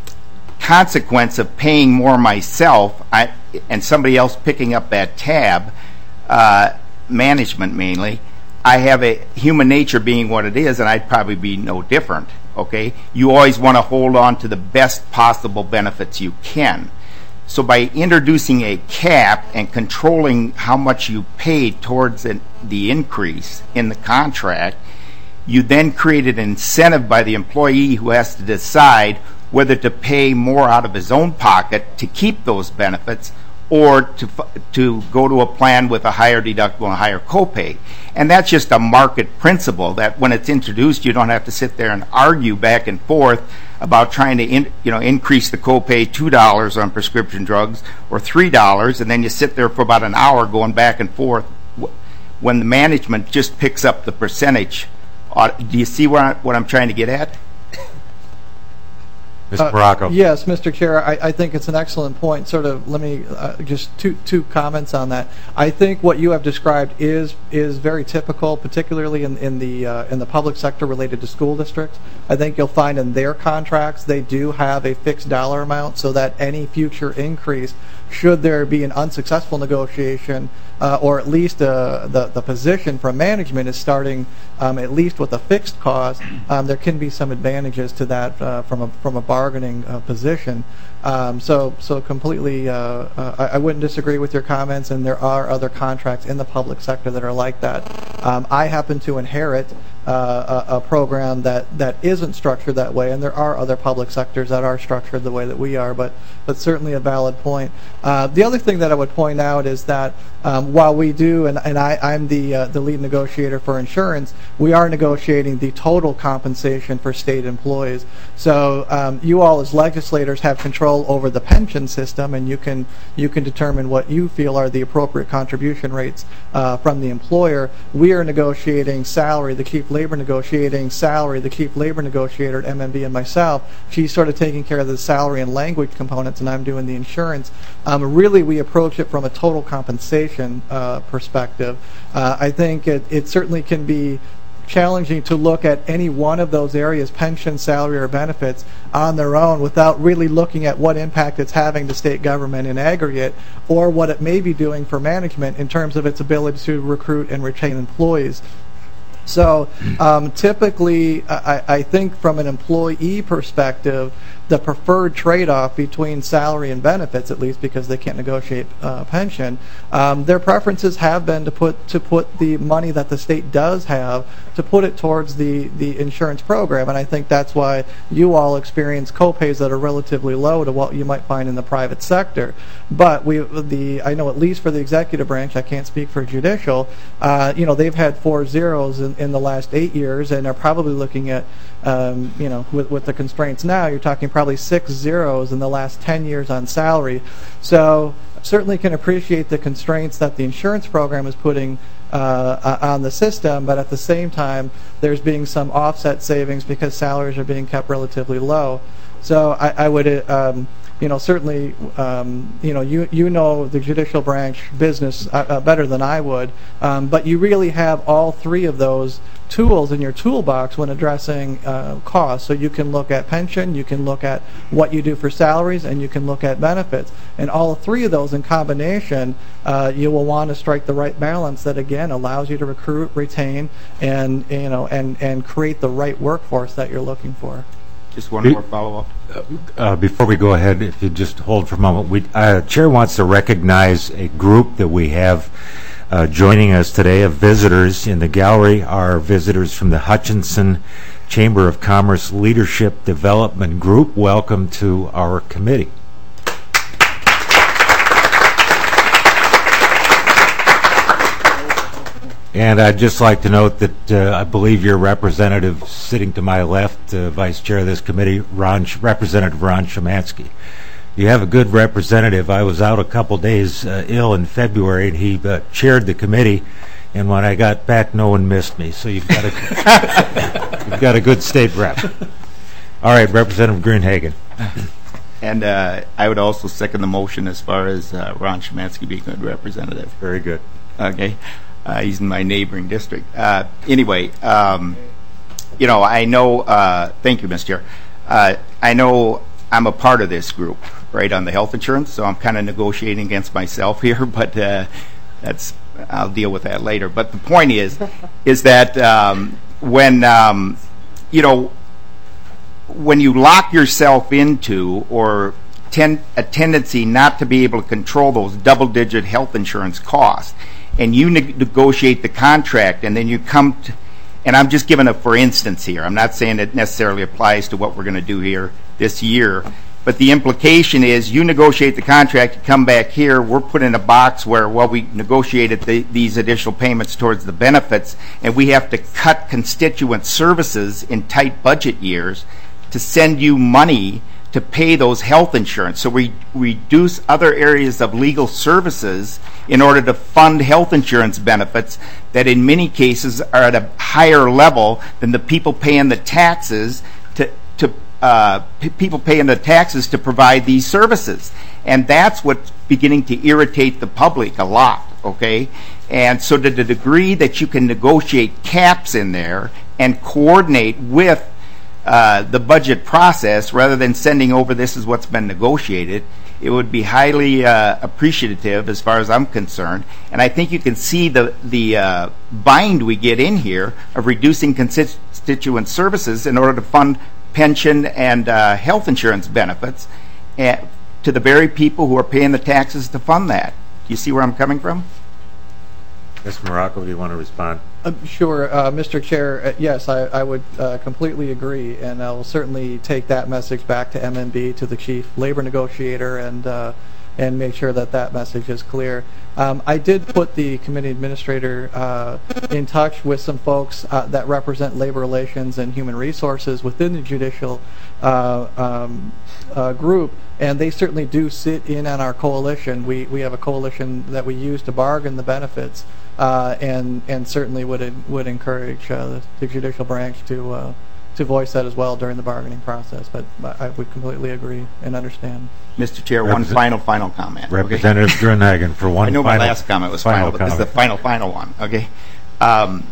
Speaker 20: consequence of paying more myself, I, and somebody else picking up that tab, uh, management mainly, I have a human nature being what it is, and I'd probably be no different, okay? You always want to hold on to the best possible benefits you can. So by introducing a cap and controlling how much you pay towards an, the increase in the contract, you then create an incentive by the employee who has to decide whether to pay more out of his own pocket to keep those benefits or to to go to a plan with a higher deductible and a higher copay. And that's just a market principle that when it's introduced, you don't have to sit there and argue back and forth about trying to in, you know increase the copay two dollars on prescription drugs or three dollars, and then you sit there for about an hour going back and forth when the management just picks up the percentage. Do you see what, I, what I'm trying to get at?
Speaker 2: Mister Morocco.
Speaker 19: Uh, yes, Mister Chair, I, I think it's an excellent point. Sort of, let me uh, just two two comments on that. I think what you have described is is very typical, particularly in in the uh, in the public sector related to school districts. I think you'll find in their contracts they do have a fixed dollar amount, so that any future increase, should there be an unsuccessful negotiation, uh, or at least uh, the the position from management is starting um, at least with a fixed cost, um, there can be some advantages to that uh, from a from a bargaining uh, position. Um, so so completely, uh, uh, I, I wouldn't disagree with your comments, and there are other contracts in the public sector that are like that. Um, I happen to inherit uh, a, a program that, that isn't structured that way, and there are other public sectors that are structured the way that we are, but but certainly a valid point. Uh, the other thing that I would point out is that um, while we do, and, and I, I'm the uh, the lead negotiator for insurance, we are negotiating the total compensation for state employees. So um, you all as legislators have control over the pension system, and you can you can determine what you feel are the appropriate contribution rates uh, from the employer. We are negotiating salary, the chief labor negotiating salary, the chief labor negotiator at M M B and myself. She's sort of taking care of the salary and language components, and I'm doing the insurance. Um, really, we approach it from a total compensation uh, perspective. Uh, I think it, it certainly can be challenging to look at any one of those areas, pension, salary, or benefits, on their own without really looking at what impact it's having to state government in aggregate, or what it may be doing for management in terms of its ability to recruit and retain employees. So um, typically, I, I think from an employee perspective, the preferred trade-off between salary and benefits, at least because they can't negotiate uh, pension, um, their preferences have been to put to put the money that the state does have to put it towards the the insurance program, and I think that's why you all experience copays that are relatively low to what you might find in the private sector. But we the I know at least for the executive branch, I can't speak for judicial. Uh, you know, they've had four zeros in, in the last eight years, and are probably looking at um, you know with with the constraints now, you're talking probably six zeros in the last ten years on salary. So certainly can appreciate the constraints that the insurance program is putting uh, on the system, but at the same time there's being some offset savings because salaries are being kept relatively low. So I, I would um, you know certainly um, you know you you know the judicial branch business uh, uh, better than I would, um, but you really have all three of those tools in your toolbox when addressing uh, costs. So you can look at pension, you can look at what you do for salaries, and you can look at benefits. And all three of those in combination, uh, you will want to strike the right balance that again allows you to recruit, retain, and you know and and create the right workforce that you're looking for.
Speaker 20: Just one more follow-up.
Speaker 2: Uh, before we go ahead, if you just hold for a moment, we, uh, Chair wants to recognize a group that we have uh, joining us today of visitors in the gallery. Are visitors from the Hutchinson Chamber of Commerce Leadership Development Group. Welcome to our committee. And I'd just like to note that uh, I believe your representative sitting to my left, uh, Vice Chair of this committee, Ron, Representative Ron Szymanski. You have a good representative. I was out a couple days uh, ill in February, and he uh, chaired the committee. And when I got back, no one missed me. So you've got a you've got a good state rep. All right, Representative Greenhagen.
Speaker 20: And uh, I would also second the motion as far as uh, Ron Szymanski being a good representative.
Speaker 2: Very good.
Speaker 20: Okay. Uh, he's in my neighboring district. Uh, anyway, um, you know, I know, uh, thank you, Mister Chair. Uh, I know I'm a part of this group, right, on the health insurance, so I'm kind of negotiating against myself here, but uh, that's, I'll deal with that later. But the point is, is that um, when, um, you know, when you lock yourself into or ten, a tendency not to be able to control those double-digit health insurance costs, and you ne- negotiate the contract, and then you come to, and I'm just giving a for instance here. I'm not saying it necessarily applies to what we're going to do here this year, but the implication is you negotiate the contract, you come back here, we're put in a box where, well, we negotiated the, these additional payments towards the benefits, and we have to cut constituent services in tight budget years to send you money to pay those health insurance. So we reduce other areas of legal services in order to fund health insurance benefits that in many cases are at a higher level than the people paying the taxes to, to uh, p- people paying the taxes to provide these services. And that's what's beginning to irritate the public a lot, okay? And so to the degree that you can negotiate caps in there and coordinate with Uh, the budget process rather than sending over this is what's been negotiated, it would be highly uh, appreciative as far as I'm concerned. And I think you can see the, the uh, bind we get in here of reducing constituent services in order to fund pension and uh, health insurance benefits uh, to the very people who are paying the taxes to fund that. Do you see where I'm coming from?
Speaker 2: Mister Morocco, do you want to respond?
Speaker 19: Uh, sure, uh, Mister Chair. Uh, yes, I, I would uh, completely agree, and I will certainly take that message back to M N B, to the chief labor negotiator, and uh, and make sure that that message is clear. Um, I did put the committee administrator uh, in touch with some folks uh, that represent labor relations and human resources within the judicial uh, um, uh, group, and they certainly do sit in on our coalition. We we have a coalition that we use to bargain the benefits. Uh, and and certainly would would encourage uh, the, the judicial branch to uh, to voice that as well during the bargaining process. But I would completely agree and understand.
Speaker 20: Mister Chair, one
Speaker 2: Represent-
Speaker 20: final final comment.
Speaker 2: Representative
Speaker 20: okay?
Speaker 2: Greenhagen for one.
Speaker 20: I know
Speaker 2: final,
Speaker 20: my last comment was final,
Speaker 2: final
Speaker 20: but this is the final final one. Okay. Um,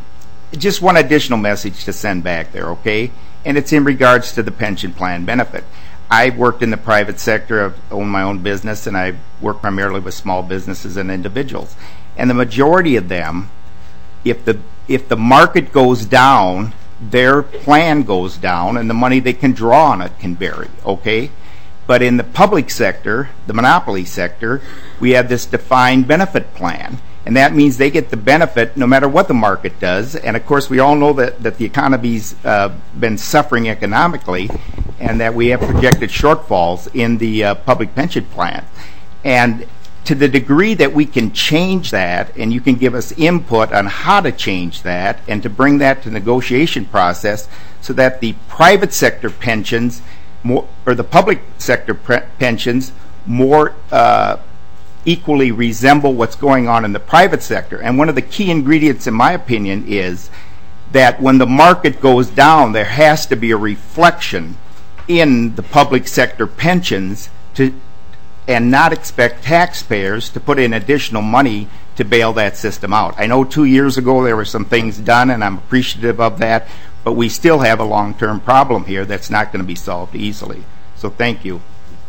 Speaker 20: just one additional message to send back there, okay? And it's in regards to the pension plan benefit. I've worked in the private sector, I've owned my own business, and I work primarily with small businesses and individuals. And the majority of them, if the if the market goes down, their plan goes down, and the money they can draw on it can vary, okay? But in the public sector, the monopoly sector, we have this defined benefit plan. And that means they get the benefit no matter what the market does. And of course, we all know that, that the economy's uh, been suffering economically and that we have projected shortfalls in the uh, public pension plan. And to the degree that we can change that, and you can give us input on how to change that and to bring that to the negotiation process so that the private sector pensions more, or the public sector pre- pensions more uh, equally resemble what's going on in the private sector. And one of the key ingredients, in my opinion, is that when the market goes down, there has to be a reflection in the public sector pensions to, and not expect taxpayers to put in additional money to bail that system out. I know two years ago there were some things done, and I'm appreciative of that, but we still have a long-term problem here that's not going to be solved easily. So thank you.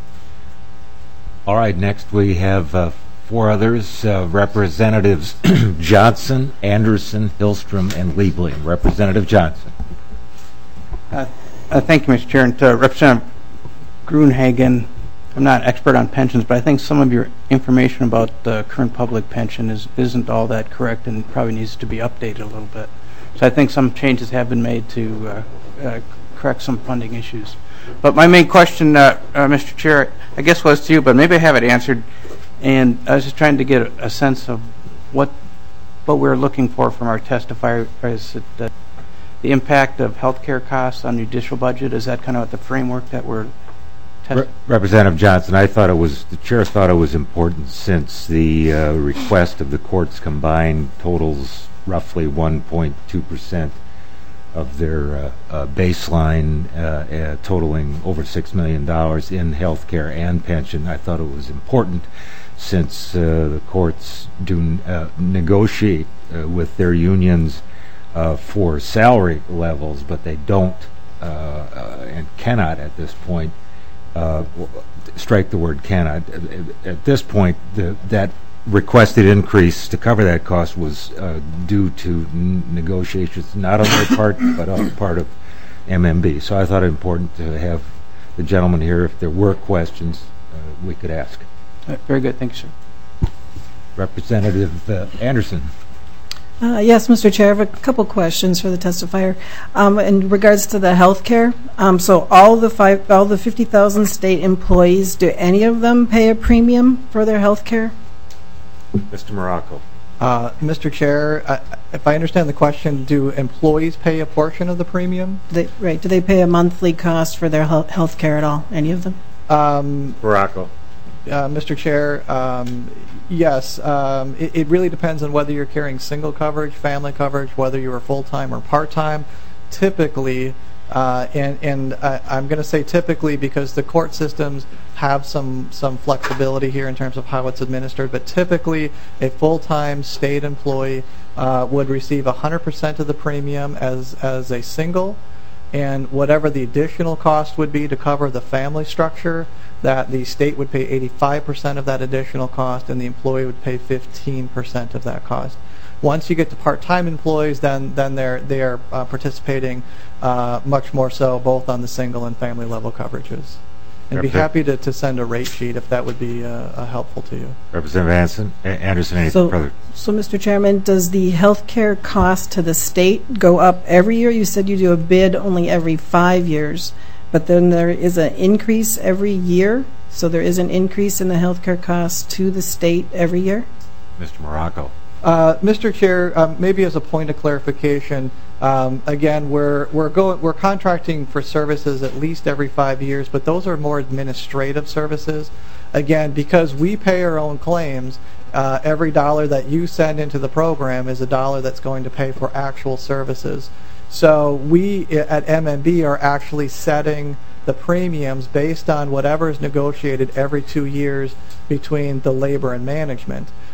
Speaker 2: All right, next we have uh, four others, uh, Representatives Johnson, Anderson, Hillstrom, and Liebling. Representative Johnson.
Speaker 11: Uh, uh, thank you, Mister Chair. And to Representative Gruenhagen, I'm not an expert on pensions, but I think some of your information about the current public pension is, isn't all that correct and probably needs to be updated a little bit. So I think some changes have been made to uh, uh, correct some funding issues. But my main question, uh, uh, Mister Chair, I guess was to you, but maybe I have it answered. And I was just trying to get a, a sense of what what we're looking for from our testifier. Is it uh, the impact of health care costs on the judicial budget? Is that kind of the framework that we're
Speaker 2: Re- Representative Johnson, I thought it was, the chair thought it was important since the uh, request of the courts combined totals roughly one point two percent of their uh, uh, baseline, uh, uh, totaling over six million dollars in health care and pension. I thought it was important since uh, the courts do uh, negotiate uh, with their unions uh, for salary levels, but they don't uh, uh, and cannot at this point uh, strike the word cannot. At this point, the, that requested increase to cover that cost was uh, due to n- negotiations not on their part but on the part of M M B. So I thought it important to have the gentleman here. If there were questions, uh, we could ask.
Speaker 11: Uh, very good. Thank you, sir.
Speaker 2: Representative uh, Anderson.
Speaker 21: Uh, yes, Mister Chair, I have a couple questions for the testifier. Um, in regards to the health care, um, so all the five, all the fifty thousand state employees, do any of them pay a premium for their health care?
Speaker 2: Mister Morocco.
Speaker 19: Uh, Mister Chair, uh, if I understand the question, do employees pay a portion of the premium?
Speaker 21: Do they, right. Do they pay a monthly cost for their health care at all, any of them?
Speaker 19: Um,
Speaker 2: Morocco.
Speaker 19: Uh, Mister Chair, um, yes. Um, it, it really depends on whether you're carrying single coverage, family coverage, whether you are full-time or part-time. Typically, uh, and, and I, I'm going to say typically because the court systems have some, some flexibility here in terms of how it's administered, but typically a full-time state employee uh, would receive one hundred percent of the premium as, as a single, and whatever the additional cost would be to cover the family structure, that the state would pay eighty-five percent of that additional cost and the employee would pay fifteen percent of that cost. Once you get to part-time employees, then then they're they are uh, participating uh, much more so both on the single and family level coverages. And be happy to, to send a rate sheet if that would be uh, uh, helpful to you.
Speaker 2: Representative Anderson, Anderson any
Speaker 21: so,
Speaker 2: further?
Speaker 21: So, Mister Chairman, does the health care cost to the state go up every year? You said you do a bid only every five years, but then there is an increase every year. So there is an increase in the health care costs to the state every year?
Speaker 2: Mister Morocco.
Speaker 19: Uh, Mister Chair, um, maybe as a point of clarification, um, again, we're we're going we're contracting for services at least every five years, but those are more administrative services. Again, because we pay our own claims, uh, every dollar that you send into the program is a dollar that's going to pay for actual services. So we at M M B are actually setting the premiums based on whatever is negotiated every two years between the labor and management.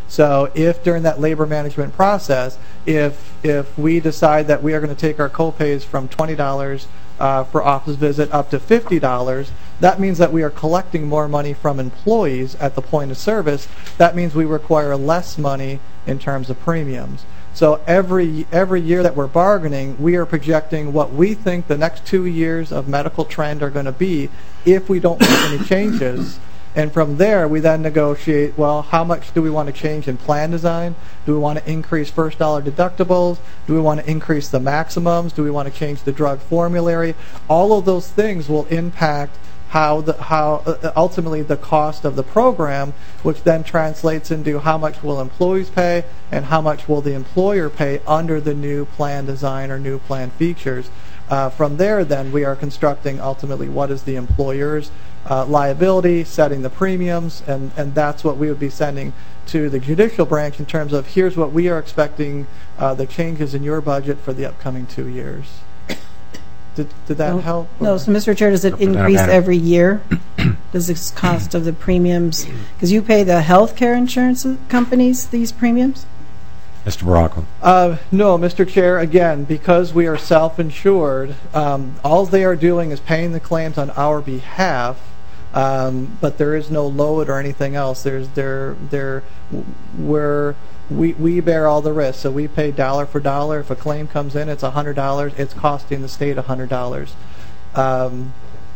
Speaker 19: So if during that labor management process, if if we decide that we are going to take our co-pays from twenty dollars uh, for office visit up to fifty dollars, that means that we are collecting more money from employees at the point of service. That means we require less money in terms of premiums. So every every year that we're bargaining, we are projecting what we think the next two years of medical trend are going to be if we don't make any changes. And from there, we then negotiate, well, how much do we want to change in plan design? Do we want to increase first dollar deductibles? Do we want to increase the maximums? Do we want to change the drug formulary? All of those things will impact how the how uh, ultimately the cost of the program, which then translates into how much will employees pay and how much will the employer pay under the new plan design or new plan features. Uh, from there, then, we are constructing ultimately what is the employer's uh, liability, setting the premiums, and, and that's what we would be sending to the judicial branch in terms of here's what we are expecting uh, the changes in your budget for the upcoming two years. Did, did that
Speaker 21: no,
Speaker 19: help?
Speaker 21: No, so Mister Chair, does it increase every year? Does the cost of the premiums, because you pay the health care insurance companies these premiums?
Speaker 2: Mister Morocco.
Speaker 19: Uh, no, Mister Chair, again, because we are self-insured, um, all they are doing is paying the claims on our behalf, um, but there is no load or anything else. There's there there we're we we bear all the risks. So we pay dollar for dollar. If a claim comes in, it's a hundred dollars. It's costing the state a hundred dollars. Um,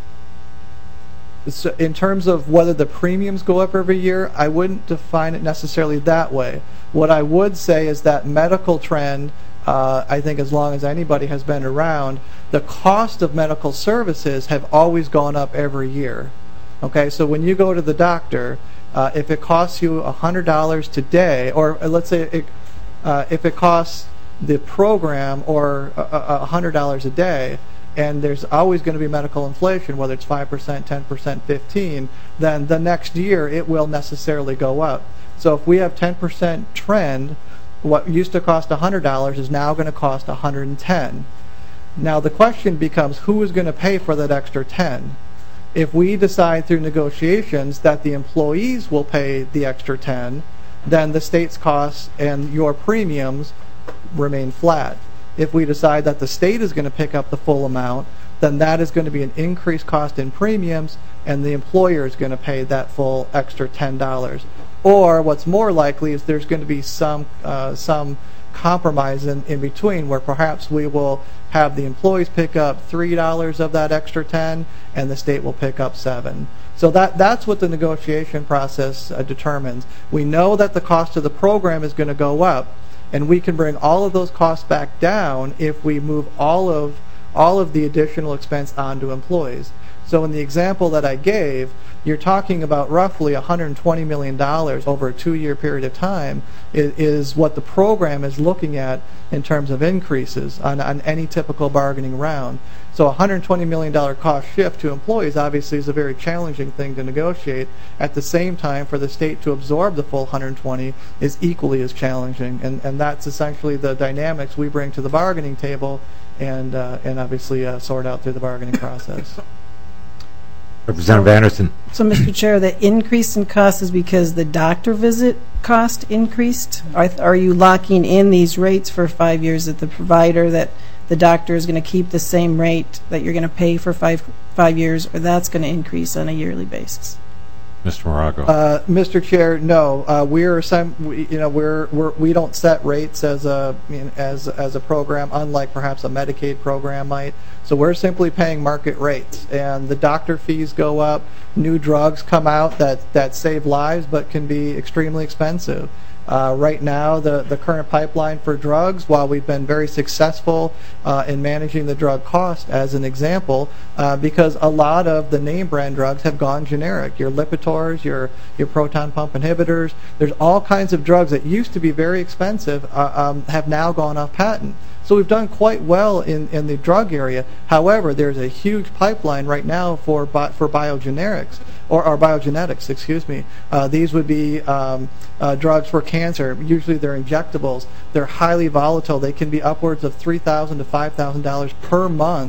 Speaker 19: So in terms of whether the premiums go up every year, I wouldn't define it necessarily that way. What I would say is that medical trend, uh, I think as long as anybody has been around, the cost of medical services have always gone up every year. Okay, so when you go to the doctor, uh, if it costs you one hundred dollars today, or uh, let's say it, uh, if it costs the program or uh, one hundred dollars a day, and there's always going to be medical inflation, whether it's five percent, ten percent, fifteen, then the next year it will necessarily go up. So if we have ten percent trend, what used to cost one hundred dollars is now going to cost one hundred ten dollars. Now the question becomes, who is going to pay for that extra ten? If we decide through negotiations that the employees will pay the extra ten, then the state's costs and your premiums remain flat. If we decide that the state is going to pick up the full amount, then that is going to be an increased cost in premiums, and the employer is going to pay that full extra ten dollars. Or what's more likely is there's going to be some uh, some compromise in, in between, where perhaps we will have the employees pick up three dollars of that extra ten, and the state will pick up seven. So that that's what the negotiation process uh, determines. We know that the cost of the program is going to go up, and we can bring all of those costs back down if we move all of all of the additional expense onto employees. So in the example that I gave, you're talking about roughly one hundred twenty million dollars over a two-year period of time is, is what the program is looking at in terms of increases on, on any typical bargaining round. So a one hundred twenty million dollars cost shift to employees obviously is a very challenging thing to negotiate. At the same time, for the state to absorb the full one hundred twenty is equally as challenging, and, and that's essentially the dynamics we bring to the bargaining table and, uh, and obviously uh, sort out through the bargaining process.
Speaker 2: Representative Anderson.
Speaker 21: So, Mister Chair, the increase in cost is because the doctor visit cost increased? Are, are you locking in these rates for five years at the provider that the doctor is going to keep the same rate that you're going to pay for five five years, or that's going to increase on a yearly basis?
Speaker 2: Mister Morocco.
Speaker 19: Uh, Mister Chair, no. Uh, we're some, we, you know, we're, we're we don't set rates as a you know, as as a program, unlike perhaps a Medicaid program might. So we're simply paying market rates, and the doctor fees go up. New drugs come out that that save lives, but can be extremely expensive. Uh, right now, the, the current pipeline for drugs, while we've been very successful uh, in managing the drug cost, as an example, uh, because a lot of the name brand drugs have gone generic. Your Lipitors, your, your proton pump inhibitors, there's all kinds of drugs that used to be very expensive uh, um, have now gone off patent. So we've done quite well in, in the drug area. However, there's a huge pipeline right now for bi for biogenerics, or, or biogenetics, excuse me. Uh, these would be um, uh, drugs for cancer. Usually they're injectables. They're highly volatile. They can be upwards of three thousand dollars to five thousand dollars per month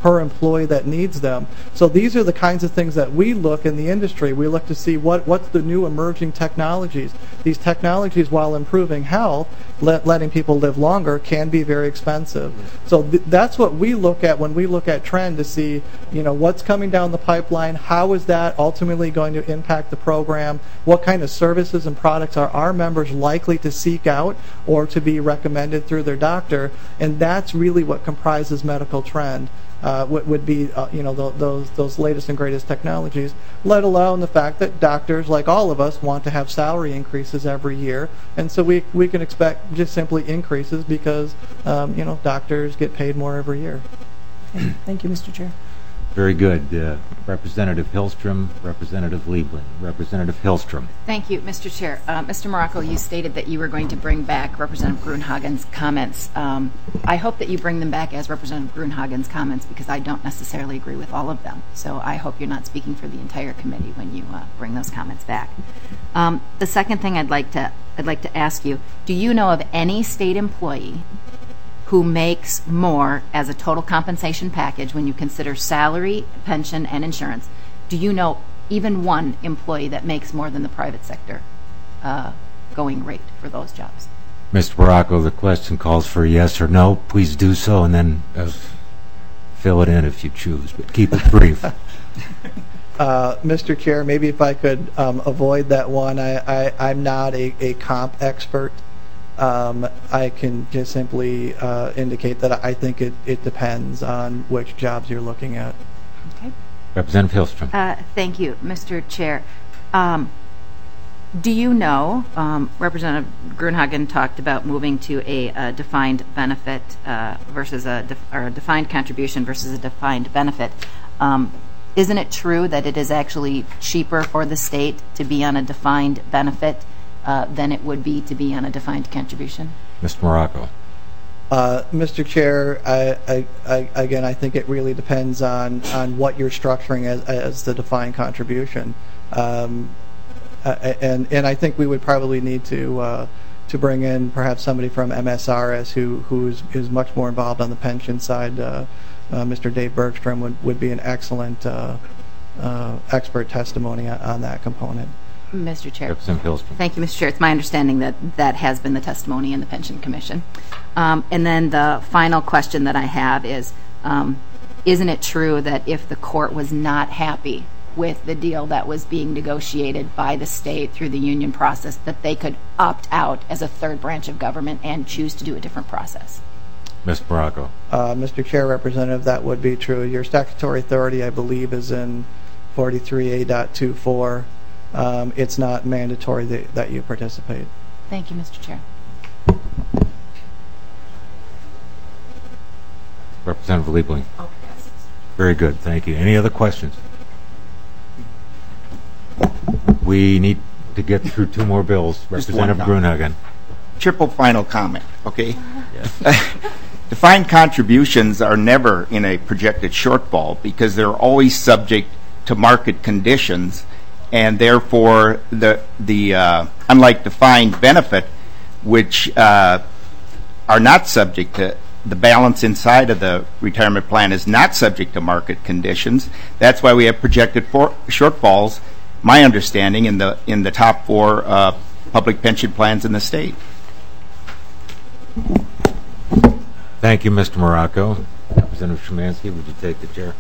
Speaker 19: per employee that needs them. So these are the kinds of things that we look in the industry. We look to see what, what's the new emerging technologies. These technologies, while improving health, let, letting people live longer, can be very expensive. So th that's what we look at when we look at trend, to see, you know, what's coming down the pipeline, how is that ultimately going to impact the program, what kind of services and products are our members likely to seek out or to be recommended through their doctor, and that's really what comprises medical trend. Uh, would, would be uh, you know th those those latest and greatest technologies, let alone the fact that doctors, like all of us, want to have salary increases every year, and so we we can expect just simply increases because um, you know doctors get paid more every year.
Speaker 21: Okay. Thank you, Mister Chair.
Speaker 2: Very good. Uh, Representative Hillstrom, Representative Liebling. Representative Hillstrom.
Speaker 12: Thank you, Mister Chair. Uh, Mister Morocco, you stated that you were going to bring back Representative Gruenhagen's comments. Um, I hope that you bring them back as Representative Gruenhagen's comments, because I don't necessarily agree with all of them. So I hope you're not speaking for the entire committee when you uh, bring those comments back. Um, the second thing I'd like to I'd like to ask you: do you know of any state employee who makes more as a total compensation package when you consider salary, pension, and insurance? Do you know even one employee that makes more than the private sector uh, going rate for those jobs?
Speaker 2: Mister Morocco, the question calls for a yes or no. Please do so, and then uh, fill it in if you choose, but keep it brief.
Speaker 19: Uh, Mister Chair, maybe if I could um, avoid that one. I, I, I'm not a, a comp expert. Um, I can just simply uh, indicate that I think it, it depends on which jobs you're looking at.
Speaker 12: Okay.
Speaker 2: Representative Hillstrom.
Speaker 12: Uh, thank you, Mister Chair. Um, do you know, um, Representative Gruenhagen talked about moving to a, a defined benefit uh, versus a, def or a defined contribution versus a defined benefit. Um, isn't it true that it is actually cheaper for the state to be on a defined benefit Uh, than it would be to be on a defined contribution?
Speaker 2: Mister Morocco.
Speaker 19: Uh, Mister Chair, I, I, I, again, I think it really depends on, on what you're structuring as, as the defined contribution. Um, uh, and, and I think we would probably need to, uh, to bring in perhaps somebody from M S R S who, who is, is much more involved on the pension side. Uh, uh, Mister Dave Bergstrom would, would be an excellent uh, uh, expert testimony on, on that component.
Speaker 12: Mister Chair.
Speaker 2: Representative Hillstrom.
Speaker 12: Thank you, Mister Chair. It's my understanding that that has been the testimony in the Pension Commission. Um, and then the final question that I have is, um, isn't it true that if the court was not happy with the deal that was being negotiated by the state through the union process, that they could opt out as a third branch of government and choose to do a different process?
Speaker 2: Mister Morocco.
Speaker 19: Uh, Mister Chair, Representative, that would be true. Your statutory authority, I believe, is in forty-three A point two four. Um, it's not mandatory that, that you participate.
Speaker 12: Thank you, Mister Chair.
Speaker 2: Representative Liebling. Oh, yes. Very good, thank you. Any other questions? We need to get through two more bills. Representative Gruenhagen.
Speaker 20: Triple final comment, okay? Yes. Defined contributions are never in a projected shortfall because they're always subject to market conditions. And therefore, the the uh, unlike defined benefit, which uh, are not subject to the balance inside of the retirement plan, is not subject to market conditions. That's why we have projected for shortfalls. My understanding in the in the top four uh, public pension plans in the state.
Speaker 2: Thank you, Mister Morocco. Representative Szymanski, would you take the chair?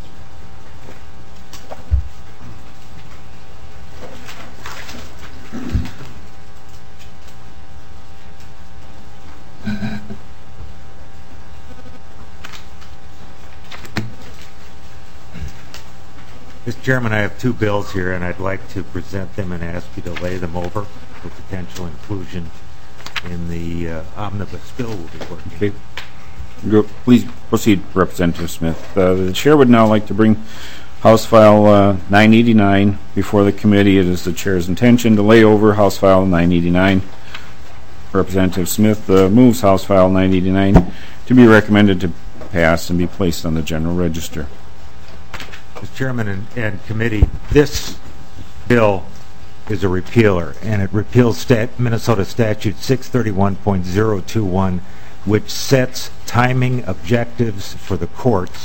Speaker 2: Mister Chairman, I have two bills here, and I'd like to present them and ask you to lay them over for potential inclusion in the uh, omnibus bill we'll be working.
Speaker 16: Okay. Please proceed, Representative Smith. Uh, the chair would now like to bring House File uh, nine eighty-nine before the committee. It is the chair's intention to lay over House File nine eighty-nine. Representative Smith uh, moves House File nine eighty-nine to be recommended to pass and be placed on the general register.
Speaker 2: Mister Chairman and, and committee, this bill is a repealer, and it repeals stat Minnesota Statute six thirty-one point zero two one, which sets timing objectives for the courts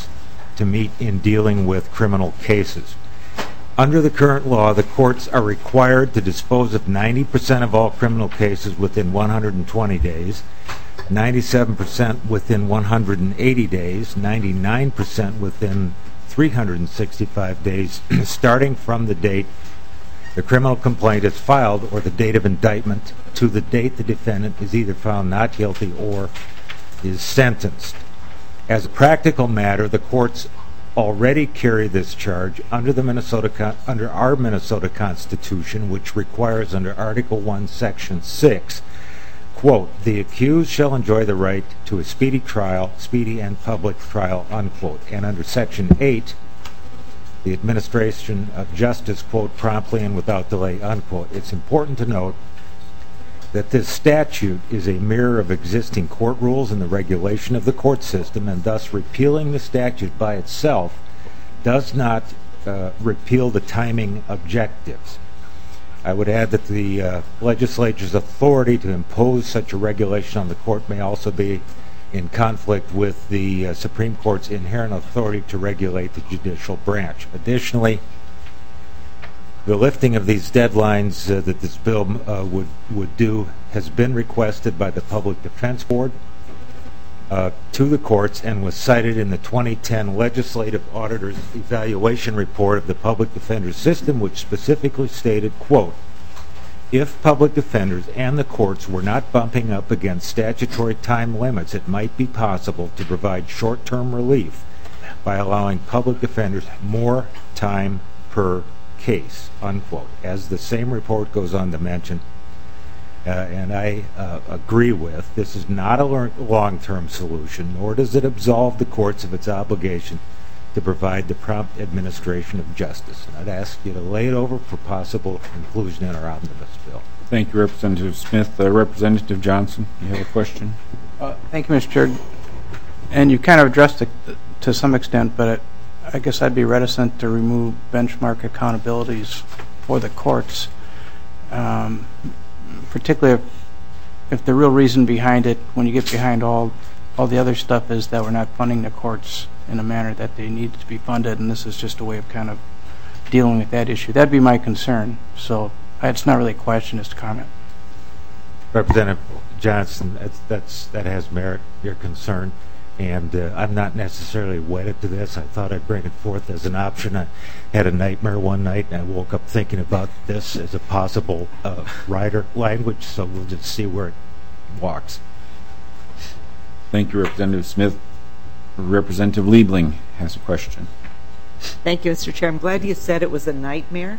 Speaker 2: to meet in dealing with criminal cases. Under the current law, the courts are required to dispose of ninety percent of all criminal cases within one hundred twenty days, ninety-seven percent within one hundred eighty days, ninety-nine percent within three hundred sixty-five days, starting from the date the criminal complaint is filed or the date of indictment to the date the defendant is either found not guilty or is sentenced. As a practical matter, the courts already carry this charge under the Minnesota under our Minnesota Constitution, which requires under Article one, Section six, quote, "The accused shall enjoy the right to a speedy trial, speedy and public trial," unquote. And under Section eight, the administration of justice, quote, "promptly and without delay," unquote. It's important to note that this statute is a mirror of existing court rules and the regulation of the court system, and thus repealing the statute by itself does not uh, repeal the timing objectives. I would add that the uh, legislature's authority to impose such a regulation on the court may also be in conflict with the uh, Supreme Court's inherent authority to regulate the judicial branch. Additionally, the lifting of these deadlines uh, that this bill uh, would, would do has been requested by the Public Defense Board uh, to the courts and was cited in the twenty ten Legislative Auditor's Evaluation Report of the Public Defender System, which specifically stated, quote, "If public defenders and the courts were not bumping up against statutory time limits, it might be possible to provide short-term relief by allowing public defenders more time per case," unquote. As the same report goes on to mention, uh, and I uh, agree with, this is not a long-term solution, nor does it absolve the courts of its obligation to provide the prompt administration of justice. And I'd ask you to lay it over for possible inclusion in our omnibus bill.
Speaker 16: Thank you, Representative Smith. Uh, Representative Johnson, you have a question?
Speaker 11: Uh, thank you, Mister Chair. And you kind of addressed it to some extent, but it, I guess I'd be reticent to remove benchmark accountabilities for the courts, um, particularly if, if the real reason behind it, when you get behind all all the other stuff, is that we're not funding the courts in a manner that they need to be funded, and this is just a way of kind of dealing with that issue. That'd be my concern. So it's not really a question, it's a comment.
Speaker 2: Representative Johnson, that's, that's, that has merit, your concern, and uh, I'm not necessarily wedded to this. I thought I'd bring it forth as an option. I had a nightmare one night, and I woke up thinking about this as a possible uh, rider language, so we'll just see where it walks.
Speaker 16: Thank you, Representative Smith. Representative Liebling has a question.
Speaker 13: Thank you, Mister Chair. I'm glad you said it was a nightmare.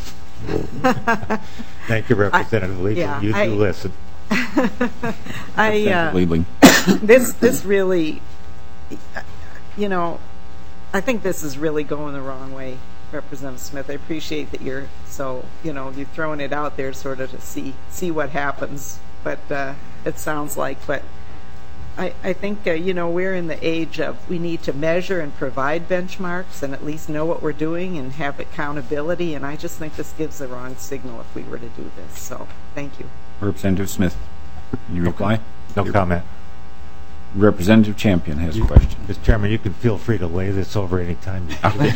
Speaker 2: Thank you, Representative I, Liebling. Yeah, you I, do listen.
Speaker 13: I, uh,
Speaker 16: Liebling.
Speaker 13: this, this really, you know, I think this is really going the wrong way, Representative Smith. I appreciate that you're so, you know, you're throwing it out there sort of to see see what happens. But uh, it sounds like, but. I, I think, uh, you know, we're in the age of we need to measure and provide benchmarks and at least know what we're doing and have accountability, and I just think this gives the wrong signal if we were to do this. So, thank you.
Speaker 16: Representative Smith, can you reply?
Speaker 2: No comment.
Speaker 16: Representative Champion has a question.
Speaker 2: Mister Chairman, you can feel free to lay this over any time.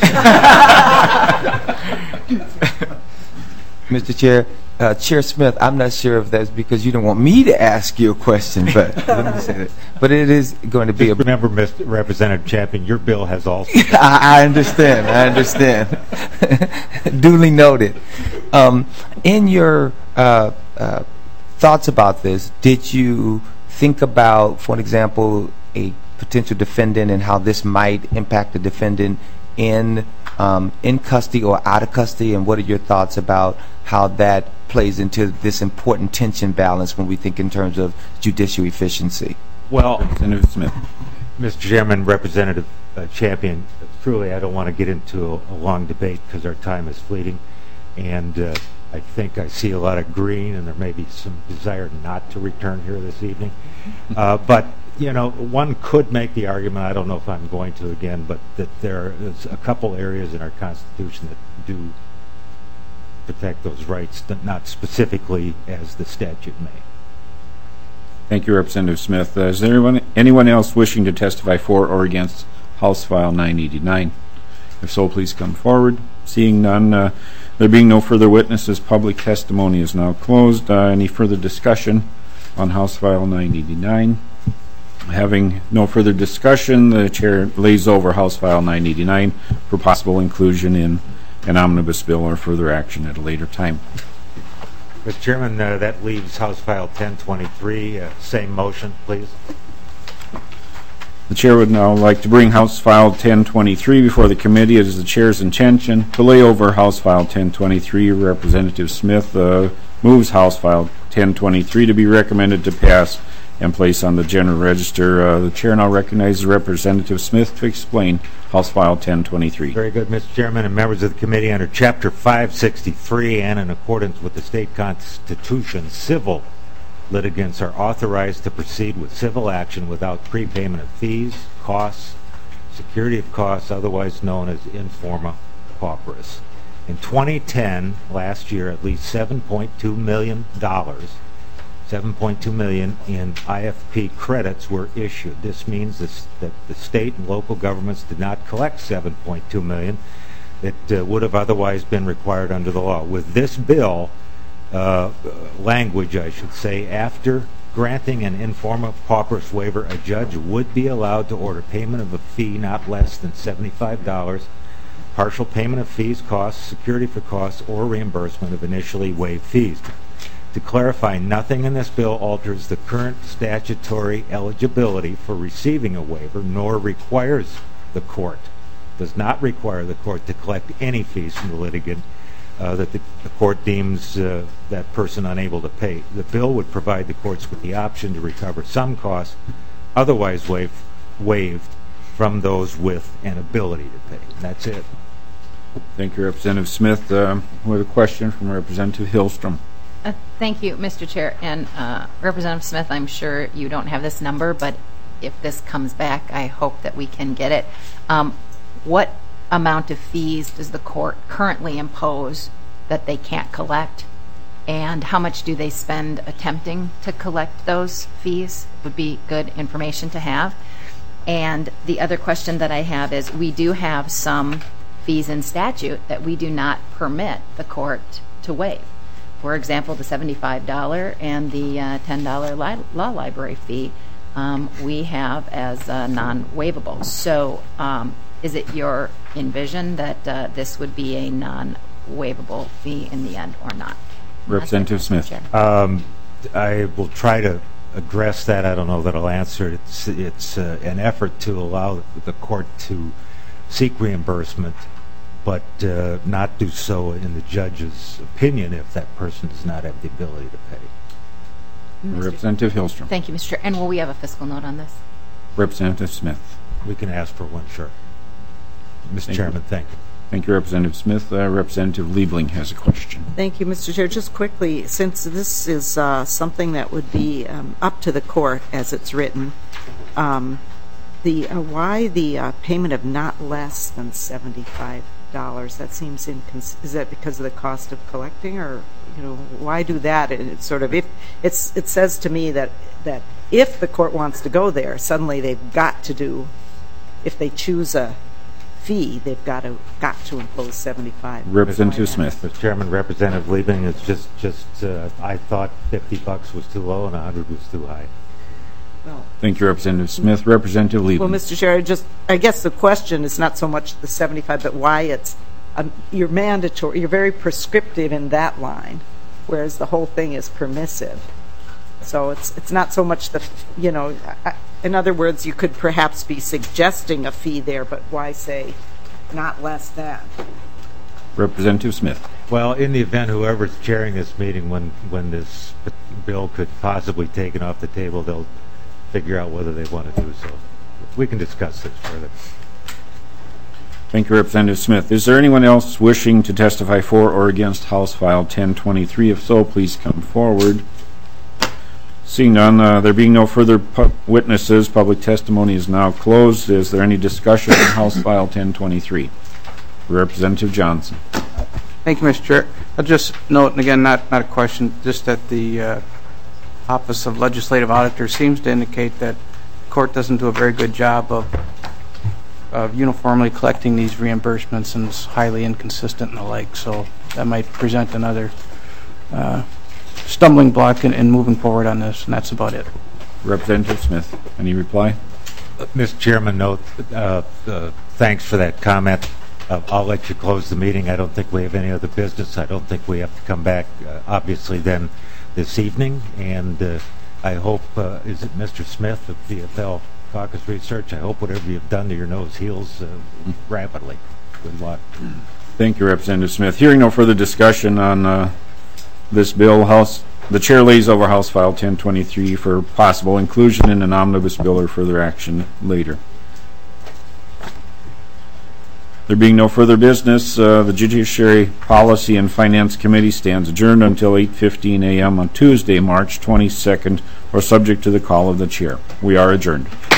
Speaker 15: Mister Chair, uh, Chair Smith, I'm not sure if that's because you don't want me to ask you a question, but let me say that. But it is going to be
Speaker 2: Just
Speaker 15: a.
Speaker 2: Remember, Mister Representative Champion, your bill has also.
Speaker 15: I understand. I understand. Duly noted. Um, in your uh, uh, thoughts about this, did you think about, for example, a potential defendant and how this might impact the defendant in um, in custody or out of custody, and what are your thoughts about how that plays into this important tension balance when we think in terms of judicial efficiency?
Speaker 2: Well,
Speaker 16: Representative Smith.
Speaker 2: Mister Chairman, Representative uh, Champion, truly I don't want to get into a, a long debate because our time is fleeting, and uh, I think I see a lot of green, and there may be some desire not to return here this evening. Uh, but, you know, one could make the argument, I don't know if I'm going to again, but that there is a couple areas in our Constitution that do protect those rights, but not specifically as the statute may.
Speaker 16: Thank you, Representative Smith. Uh, is there anyone, anyone else wishing to testify for or against House File nine eighty-nine? If so, please come forward. Seeing none, uh, there being no further witnesses, public testimony is now closed. Uh, any further discussion on House File nine eighty-nine? Having no further discussion, the chair lays over House File nine eighty-nine for possible inclusion in an omnibus bill or further action at a later time.
Speaker 2: Mister Chairman, uh, that leaves House File ten twenty-three. Uh, same motion, please.
Speaker 16: The chair would now like to bring House File ten twenty-three before the committee. It is the chair's intention to lay over House File ten twenty-three. Representative Smith uh, moves House File ten twenty-three to be recommended to pass and place on the general register. Uh, the chair now recognizes Representative Smith to explain House File ten twenty-three.
Speaker 2: Very good, Mister Chairman and members of the committee. Under Chapter five sixty-three and in accordance with the state constitution, civil litigants are authorized to proceed with civil action without prepayment of fees, costs, security of costs, otherwise known as informa pauperis. In twenty ten, last year, at least seven point two million dollars, seven point two million dollars in I F P credits were issued. This means this, that the state and local governments did not collect seven point two million dollars that uh, would have otherwise been required under the law. With this bill, Uh, language, I should say, after granting an informa pauperis waiver, a judge would be allowed to order payment of a fee not less than seventy-five dollars, partial payment of fees, costs, security for costs, or reimbursement of initially waived fees. To clarify, nothing in this bill alters the current statutory eligibility for receiving a waiver, nor requires the court, does not require the court to collect any fees from the litigant Uh, that the, the court deems uh, that person unable to pay. The bill would provide the courts with the option to recover some costs otherwise waive, waived from those with an ability to pay. That's it.
Speaker 16: Thank you, Representative Smith. Uh, we have a question from Representative Hillstrom.
Speaker 12: Uh, thank you, Mister Chair. And uh, Representative Smith, I'm sure you don't have this number, but if this comes back, I hope that we can get it. Um, what amount of fees does the court currently impose that they can't collect, and how much do they spend attempting to collect those fees? Would be good information to have. And the other question that I have is, we do have some fees in statute that we do not permit the court to waive. For example, the seventy-five dollars and the uh, ten dollar li law library fee um, we have as uh, non-waivable. So um, is it your envision that uh, this would be a non-waivable fee in the end or not?
Speaker 16: Representative Smith.
Speaker 2: Um, I will try to address that. I don't know that I'll answer it. It's, it's uh, an effort to allow the court to seek reimbursement, but uh, not do so in the judge's opinion if that person does not have the ability to pay.
Speaker 12: Mister
Speaker 16: Representative Hillstrom.
Speaker 12: Thank you, Mister Chair. And will we have a fiscal note on this?
Speaker 16: Representative Smith.
Speaker 2: We can ask for one, sure. Mister
Speaker 16: Thank
Speaker 2: Chairman,
Speaker 16: you.
Speaker 2: thank you.
Speaker 16: Thank you, Representative Smith. Uh, Representative Liebling has a question.
Speaker 13: Thank you, Mister Chair. Just quickly, since this is uh, something that would be um, up to the court as it's written, um, the uh, why the uh, payment of not less than seventy-five dollars? That seems incons- is that because of the cost of collecting, or you know, why do that? And it's sort of if it's it says to me that that if the court wants to go there, suddenly they've got to do. If they choose a fee, they've got to got to impose seventy-five.
Speaker 16: Representative Smith.
Speaker 2: Mister Chairman, Representative Liebling, it's just just uh, I thought fifty bucks was too low and a hundred was too high.
Speaker 13: Well,
Speaker 16: Thank you, Representative Smith. Representative Liebling.
Speaker 13: well, Mister Chair, I just I guess the question is not so much the seventy-five, but why it's um, you're mandatory. You're very prescriptive in that line, whereas the whole thing is permissive. So it's it's not so much the you know. I, In other words, you could perhaps be suggesting a fee there, but why say not less than?
Speaker 16: Representative Smith.
Speaker 2: Well, in the event whoever's chairing this meeting, when when this bill could possibly be taken off the table, they'll figure out whether they want to do so. We can discuss this further.
Speaker 16: Thank you, Representative Smith. Is there anyone else wishing to testify for or against House File ten twenty-three? If so, please come forward. Seeing none, uh, there being no further pu witnesses, public testimony is now closed. Is there any discussion on House File ten twenty-three? Representative Johnson.
Speaker 11: Thank you, Mister Chair. I'll just note, and again, not, not a question, just that the uh, Office of Legislative Auditor seems to indicate that the court doesn't do a very good job of of uniformly collecting these reimbursements and is highly inconsistent and the like. So that might present another uh, stumbling block in, in moving forward on this, and that's about it.
Speaker 16: Representative Smith, any reply?
Speaker 2: Uh, Mister Chairman, no, uh, uh, thanks for that comment. Uh, I'll let you close the meeting. I don't think we have any other business. I don't think we have to come back, uh, obviously, then this evening. And uh, I hope, uh, is it Mister Smith of D F L Caucus Research? I hope whatever you've done to your nose heals uh, rapidly. Good luck.
Speaker 16: Thank you, Representative Smith. Hearing no further discussion on uh, this bill, House, the chair lays over House File ten twenty-three for possible inclusion in an omnibus bill or further action later. There being no further business, uh, the Judiciary Policy and Finance Committee stands adjourned until eight fifteen a m on Tuesday, March twenty-second, or subject to the call of the chair. We are adjourned.